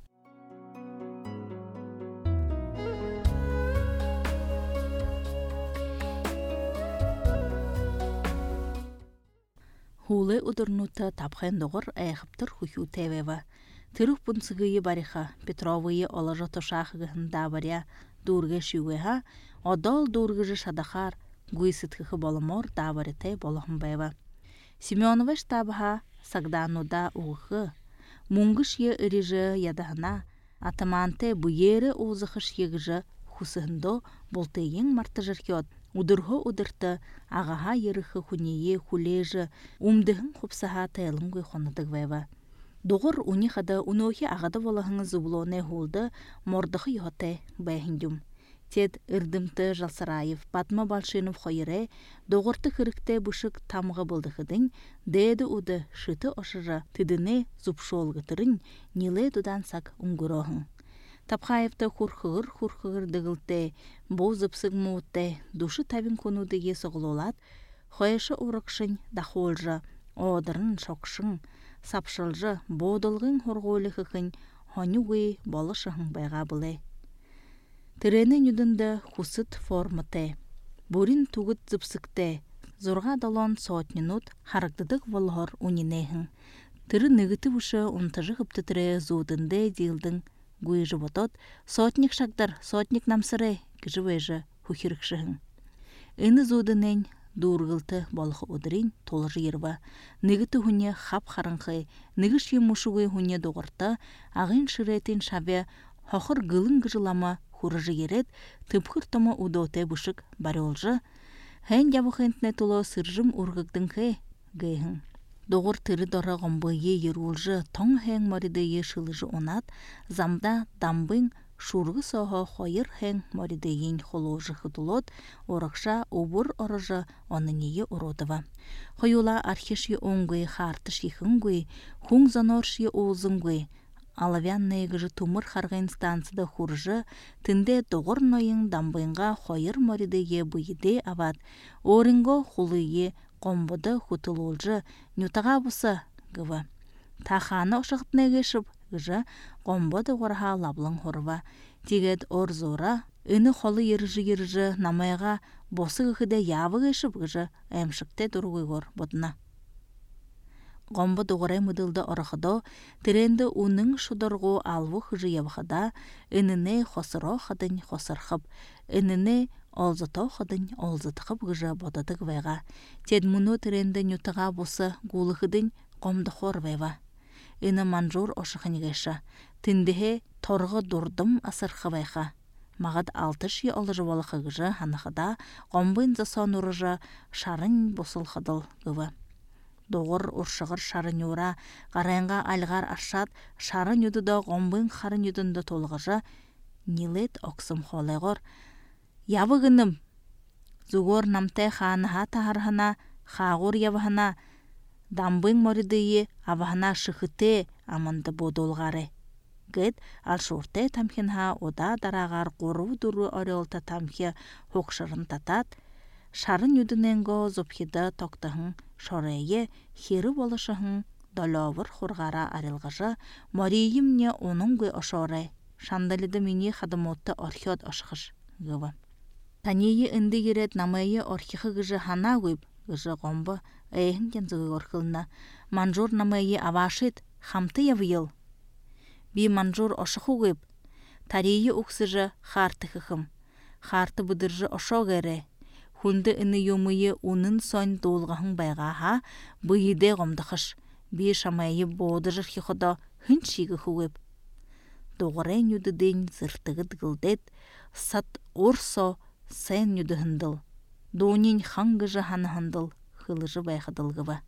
Хулы удырнуты тапхэн доғыр әйхіптір хухю тәвева. Тырық бұнсығыйы бариха, Петровыйы олажы тошақығын дабаря дұрғы шуғыға, одал дұрғыжы шадақар, гүйсітхіхі болымор дабаритай болығын байва. Семеновы штабыға сағдануда уғы, мұңғыш е үріжі ядағына, атаманты бұйері уызықыш егіжі хусығындо болтайын марты жырхиот, удырғы удырты ағаға еріхі хунее хулежі, умдығын құпсаға тайлыңғы қоныдық байва. Доғыр уни қады унохи ағады болағыңы зұблоны холды мордықы йоты бәйхіндім. Тед үрдімті Жалсараев, Батма Балшинов қойыры, доғырты кірікті бұшық тамғы болдықыдың, дәді уды шыты ошыры тыдыны зұпшолғытырын ниле дудан сақ ұңғырағын. Тапқаевты хұрқығыр-хұрқығыр дығылты, бозыпсық мұутты, душы табин конудыге соғылолат, қойышы ұрықшын дақолжы, одырын шоқшын, сапшылжы бодылғын хорғолықықын хонюгы болышығын байға бұлы. Тірені нүдінді хусыт формыты. Бурин тугыт зыпсыкты. Зорға далон сот минут харагдыдық волғыр унинейхін. Тірі нүгіті бұшы ұнтыжы ғыпты тірі зудынды дейілдің гүйжі ботот. Сотник шагдар, сотник намсыры кіжі вейжі хухирікшіхін. Үні зудынен дұрғылты болғы ұдырын толыжы ерва. Нүгіті хүне хап харынқы, нүгіш емушуғы хүне доғырты, ағын шыретін шабе хохыр гылын гыжылама хурыжы ерет, тыпқыр тома удоте бұшық бары олжы. Хэн ябықентіне толы сыржым ұрғықтың хэ гейхін. Доғыр тыры дора ғомбы е ер олжы, тоң хэн мариды е шылыжы онат, замда дамбың шурғы соғы қойыр хэн мариды ен холожы хыдылот, орықша обыр орыжы онынее уродыва. Қойула археші оңгы, хартыш ехінгы, хуң занорши олзыңгы, алавянные гыжы тумыр харгын станцияда хуржы, тінде доғыр нойын дамбыңға қойыр мариды е бұйыды ават, орынго хулые қомбыды хутылолжы, нютаға бұсы гывы. Таханы оқшықтыны кешіп, гыжы қомбыды ғырға лаблың хорва. Тегет ор зора, үні қолы ержі-ержі намайға босы ғыды явы кешіп, гыжы әмшікте дұрғы ғыр бұдына. Қомбы доғырай мұдылды орықыды, тіренді уның шудырғу алвы хыжы явықыда, үніні қосыро қыдын қосырқып, үніні олзыто қыдын олзытықып ғыжы бодадық вайға. Тед мұны тіренді нүтіға бұсы гулы қыдын қомды қор вайва. Үні манжур ошықын гайша, тіндіге торғы дұрдым асырқы вайға. Мағад алтыш е олжы болықы ғыжы ханықыда, қомбын засон ұрыжы шарын бұсыл қыдыл ғывы. Доғыр ұршығыр шарын юра, қарайынға алғар ашат, шарын юдыда ғомбын қарын юдынды толғыжы, нилет оксым холайғыр. Явығыным, Зугор намте ханаха тахархана, хаагур явахана, дамбың моридыйы авахана шыхыте аманды бодолгаре. Гэд алшурте тамхинха ода дарагар қору дуру орелта тамхи хокшырын татат, шарын юдыненго зопхида токтахын шорeye хері болышахын доловыр хургара арылгыжы морийимне онуңгы ошоре, шандалиды мини хадымотты орхиот ошхыш гыва. Танейі инды ерет намайы орхихы гыжы хана гүйб, гыжы гомбы эйхін кензігі орхылына. Манжур намайы авашит хамты явыйыл. Би манжур ошықу гүйб, тарейі ұқсыжы хартықықым. Харты бұдыржы ошо гәрі. Хүнді іні юмыйы унын сон долғахын байға ха, бұйыде ғомдықыш. Би шамайы бодыжыр хиқыда хын шигі хугүйб. Доғырен юдыден зыртығы дығылдет, сат орсо сен юдыхындыл. Донин хангыжы ханахындыл, хылыжы байқыдылғыва.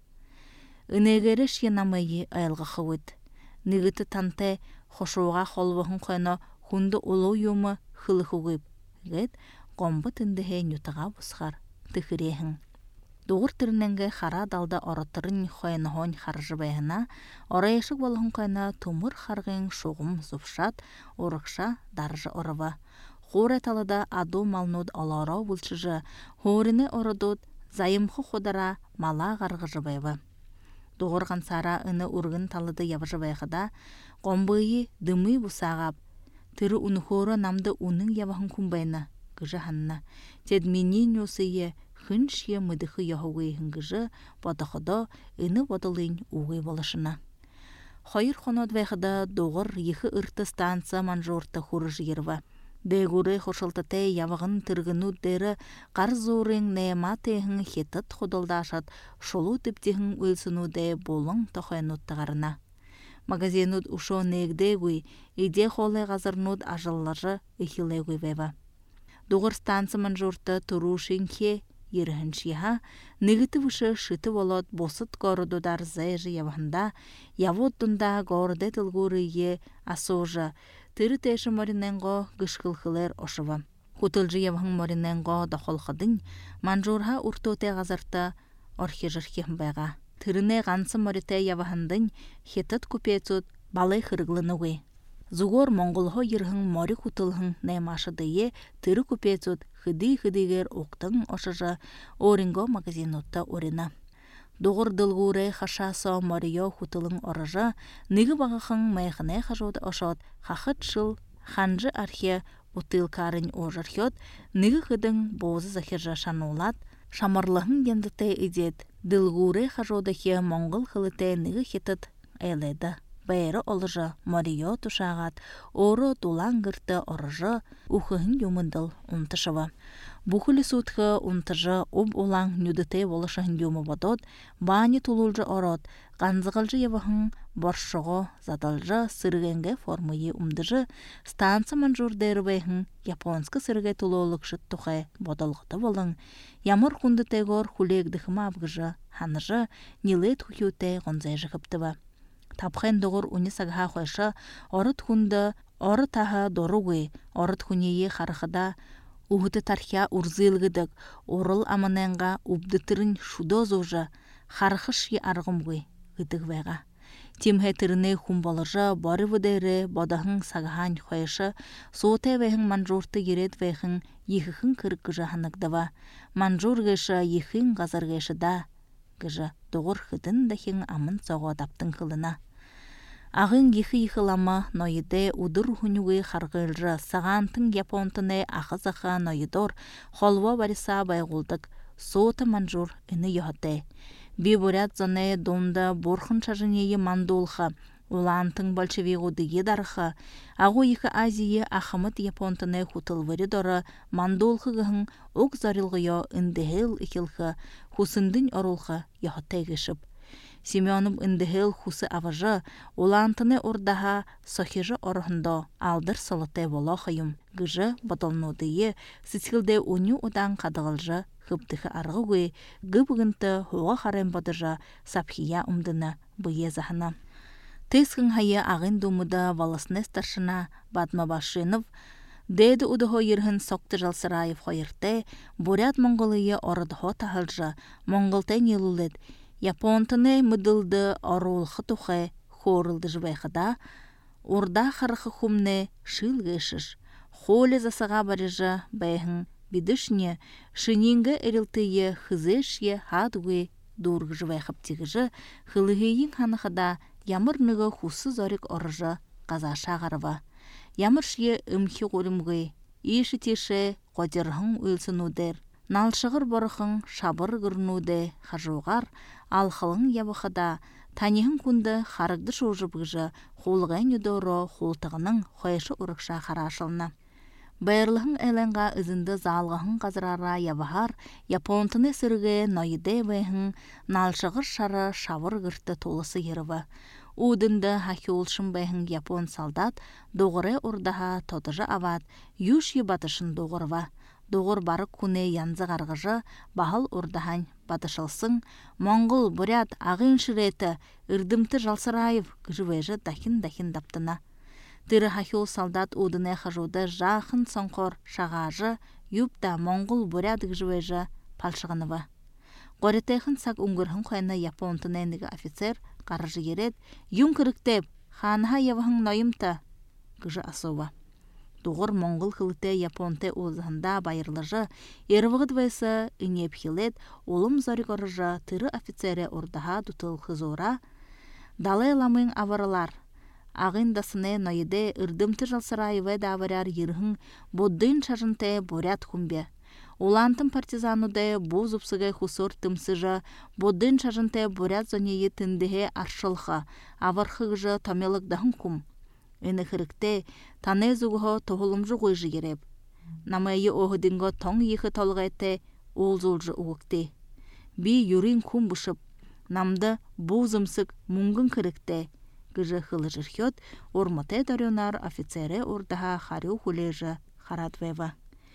Үнегері шенамайы айылға хывыд. Нигіті танте хошуға холвахын қойна хүнді олу юмы хылы хугүйб. Гет гомбы тіндіхе нютыға бұсқар тіхірехін. Доғыр түріненге қара далда оратырын қойнахон қаржы байына, орайышық болығын қойна тумыр қарғын шоғым зұпшат, орықша даржы орыва. Хоре талыда аду малнуд аларау бұлчыжы, хоріне орадуд зайымқы қодара мала қарғыжы байва. Доғырған сара үні үргін талыды явыжы байқыда, гомбыйы дымы бұсағап, тірі ұнықоры намды оның явахын күмбайны, гыжы ханна. Тед менен өсіе хын шие мұдықы яхуғыйхын гыжы, бодықыда үні бодылын уғый болышына. Хайыр қонод байқыда доғыр ехі ұрты станция манжорты хұрыж ерва. Бегуры хошылтыте явығын түргіну дәрі қарзорын нәйматыхын хетіт құдылдашат, шолу тіптіхін өлсіну дә болың тоқайнуттығарына. Магазинуд ушо негдегуй, иде холы ғазырнуд ажыллары ихилегуй бәйба. Доғыр станцы манжорты тұрушын ке еріхін шиха, негіті вұшы шыты болот босыт горудудар зәйжі явығында, яводдында горды тылгурые асожы, тыры тәші мориненго гышқылхылер ошыва. Хутылжы явғын мориненго дақолқыдың, манжорға уртоте ғазарта орхежырхем байға. Тырыне ғансы морите явғындың хетіт күпецуд балай қырғылынуғай. Зугор монголхо ерхын мори хутылхын нәймашыдые тыры күпецуд хыды-хыдыгер оқтың ошыжы оринго магазинутта орина. Доғыр дылғуре хашасо морио хутылың орыжы, ныгы бағықын майқыне қажуды ошот, хақыт шыл ханжы архе бутылкарын ожырхет, ныгы хыдың бозы захиржа шанулат, шамарлығын ендіте идет, дылғуре қажудахе моңғыл хылыте ныгы хетіт әйледі. Бәйрі олыжы морио тушағат, оры дулаңгырты орыжы, ухығын юмындыл ұнтышыва. Бухылы сутхы унтыжы об улаң нүдіте болышығын юмы бодот, баны тулулжы орот, ғанзығылжы евахын боршығы задалжы сыргенге формыйы умдыжы, станцы манжур дәрібайхын японскы сырге тулолықшы тұхай бодалғыты болың, ямыр құнды тегор хулегдіхіма абғыжы, ханыжы нилет хүйуте ғонзай жығыптыва. Тапхен доғыр уни сағға қойшы, орыт хүнді, орыт таға доруғы, орыт хүнейі қарықыда, Уғыты тархия урзылгыдык, орыл аманенға убдытырын шудозужы, хархыши арғымгы гыдык вайға. Тимхе тырыны хумбалыжы, бары вудайры, бодахын сағахан қойшы, соутай вайхын манжурты ерет вайхын ехіхін кырық гыжы ханықдава. Манжур гышы ехін ғазар гышы да, гыжы доғыр хыдын дахин амын соғы адаптың қылына. Ағын ехі ехілама нойыде удыр хүнуғы қарғылжы сағантың японтыны ақы-зақы нойыдор холва бариса байғылдық соты манжур үні ехіде. Би бурят заны донда борхын чажынейі мандолха, улантың большевиғуды едарха, ағу ехі Азии ақымыт японтыны хутылвыры доры мандолхы ғын оқ зарылғыё үндігіл екілхі, хусындың орылхы ехіде гішіп. Семенов үндігіл хусы аважы, улантыны ордаға сохижы орхындо алдыр солытай волохайым. Гыжы батылнудые, сетхилде уни удан қадығылжы, хыптықы арғыгы, гыбығынты хуға харем бадыжа сапхия умдыны бұе захына. Тыскын хайы ағын думыда валасны старшына Батма Башинов, Деді удығы ерхін соқты жалсырайып қойырты, бурят Монголия орыдығы тахылжы, Монголтен елулет, Японтыны мұдылды орулқы тұхы хорылды жыбайқыда, урда қарықы хумны шылғышыш, холі засыға барыжы бәйхін бидішне, шынингі әрілтіе хызыше хадуы дұрғы жыбайқып тегіжі, хылығейін ханықыда ямырнығы хусы зорик орыжы қаза шағарыва. Ямыршие үмхи ғолымғы, еші теші қодырғын өлсінудер, налшығыр борықын шабыр ғырнуды қажуғар, алқылың ябықыда, танихын күнді қарыгды шоужыбғыжы, қолғайын үдоры қолтығының қойшы ұрықша қарашылына. Байырлығын әлінға үзінді залғығын қазырара ябығар, японтыны сірге нойыды бәйхін, налшығыр шары шабыр ғырты толысы еріві. Удынды хақи олшын бәйхін япон салдат, доғыры ұрдаға тодыжы ават, юши батышын доғырва. Доғыр бары күне янзы қарғыжы, бағыл ұрдағын батышылсың, Моңғыл, Бурят, ағын шыреті, үрдімті жалсырайып, күжівежі дахин-дахин даптына. Тыры хақи солдат удыны қажуды жақын соңқор шағажы, юпта Моңғыл, Бурят күжівежі палшығынывы. Қоретайқын сақ үңгірхін қойны японтынайныға офицер қарыжы ерет, юн кіріктеп, ханыға явығын нойымта, күжі асуы. Доғыр Моңғыл қылыты японты олзығында байырлыжы, ервығыд вайсы үнеп хилет, олым зорик орыжы тыры офицері ордаға дұтыл қызуыра, далай ламын аварылар. Ағын дасыны нойыды үрдімті жалсырайывы даваряр ерғын боддың шажынты Бурят хүмбе. Улантым партизануды бұ зұпсығы хусор тымсыжы, боддың шажынты Бурят зонейі тіндіге аршылға, авархығыжы томелықдағын күм. Үні қырыкте таны зұғығы тоғылымжы ғойжы ереп. Намайы оғыдыңғы тоң ехі толғайты ол золжы уғыкте. Би юрин күм бұшып, намды бұ зымсық мұңгын қырыкте. Гыжы хылы жырхет, орматы дарионар офицері ордаға харю хулежі харадвева.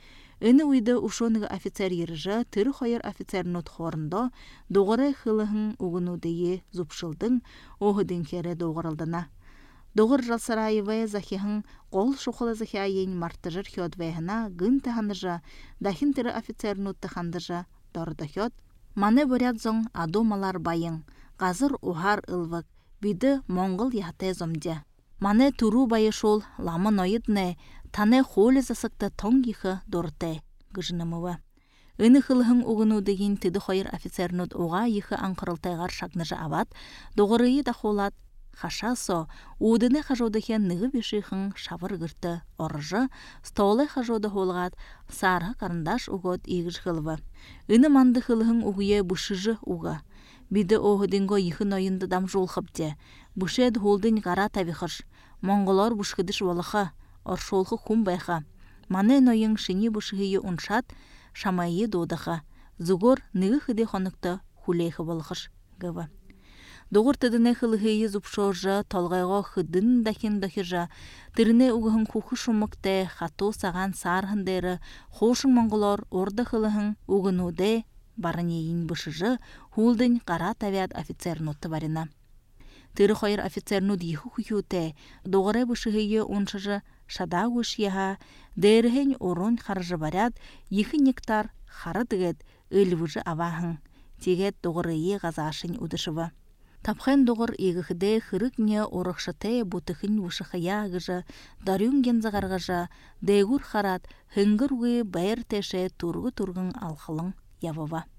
Үні уйды ушоныға офицер еріжі, түрі қойыр офицерін отхорында, доғыры хылығын уғынудейі зұпшылдың, оғыдың кері доғырылдына. Доғыр жалсырайывы захихын қол шуқылы захияйын мартыжыр хёдвейхына гын тахандыжа, дахин түрі офицерін оттахандыжа дорды хёд. Маны бұрят зоң адомалар байың, қазыр ухар ылвық, биді Моңғыл яхты зомде. Маны туру байы шол ламын ойыдны, таны холі засықты тоң ехі дорты, гыжынымывы. Үні қылығын уғынудығын теді қойыр офицернуд оға ехі аңқырылтайғар шагныжы ават, доғырыйы да холат, хаша со, удыны қажудыхен нығы бешіхін шавыр ғырты орыжы, столы қажуды холғат, сарғы қарындаш уғыд егіж қылывы. Үні манды қылығын уғые бұшыжы уға. Биді оғыдыңғы ехін ойынды дам жол қыпте. Бұшед холдың ғара табиқыш. Монғолар бұшқыдыш олықы, оршолқы күм байқа. Маны нойың шыни бұшығыйы ұншат, шамайы додықы. Зүгір нығы қыды қоныкты хулейқы болықыш гывы. Доғыр тыдыны қылығыйы зұпшоржы, толғайға қыдын дәкен дәкержі, тіріне ұғын құқы шумыкты, қату саған сарғындары, қошың Монғолар орды қылығын ұғынуды, барынейін бұшыжы, хулдың қара тавиат офицерін отты барына. Тыры қойыр офицерну диху хуюте, доғыры бұшығыйы оншыжы шада өшияға, дәріхен орын қаржы барят, ехі нектар қары дығыд өлвүжі авахын, тегет доғырыйы ғазашын удышывы. Тапхэн доғыр егіхіде хырыкне орықшыте бұтықын вұшықыя ғыжы, дарюн гензағарғыжы, дәйгүр қарат, хынгыр ғы бәйір тәші турғы турғын алқылың явыва.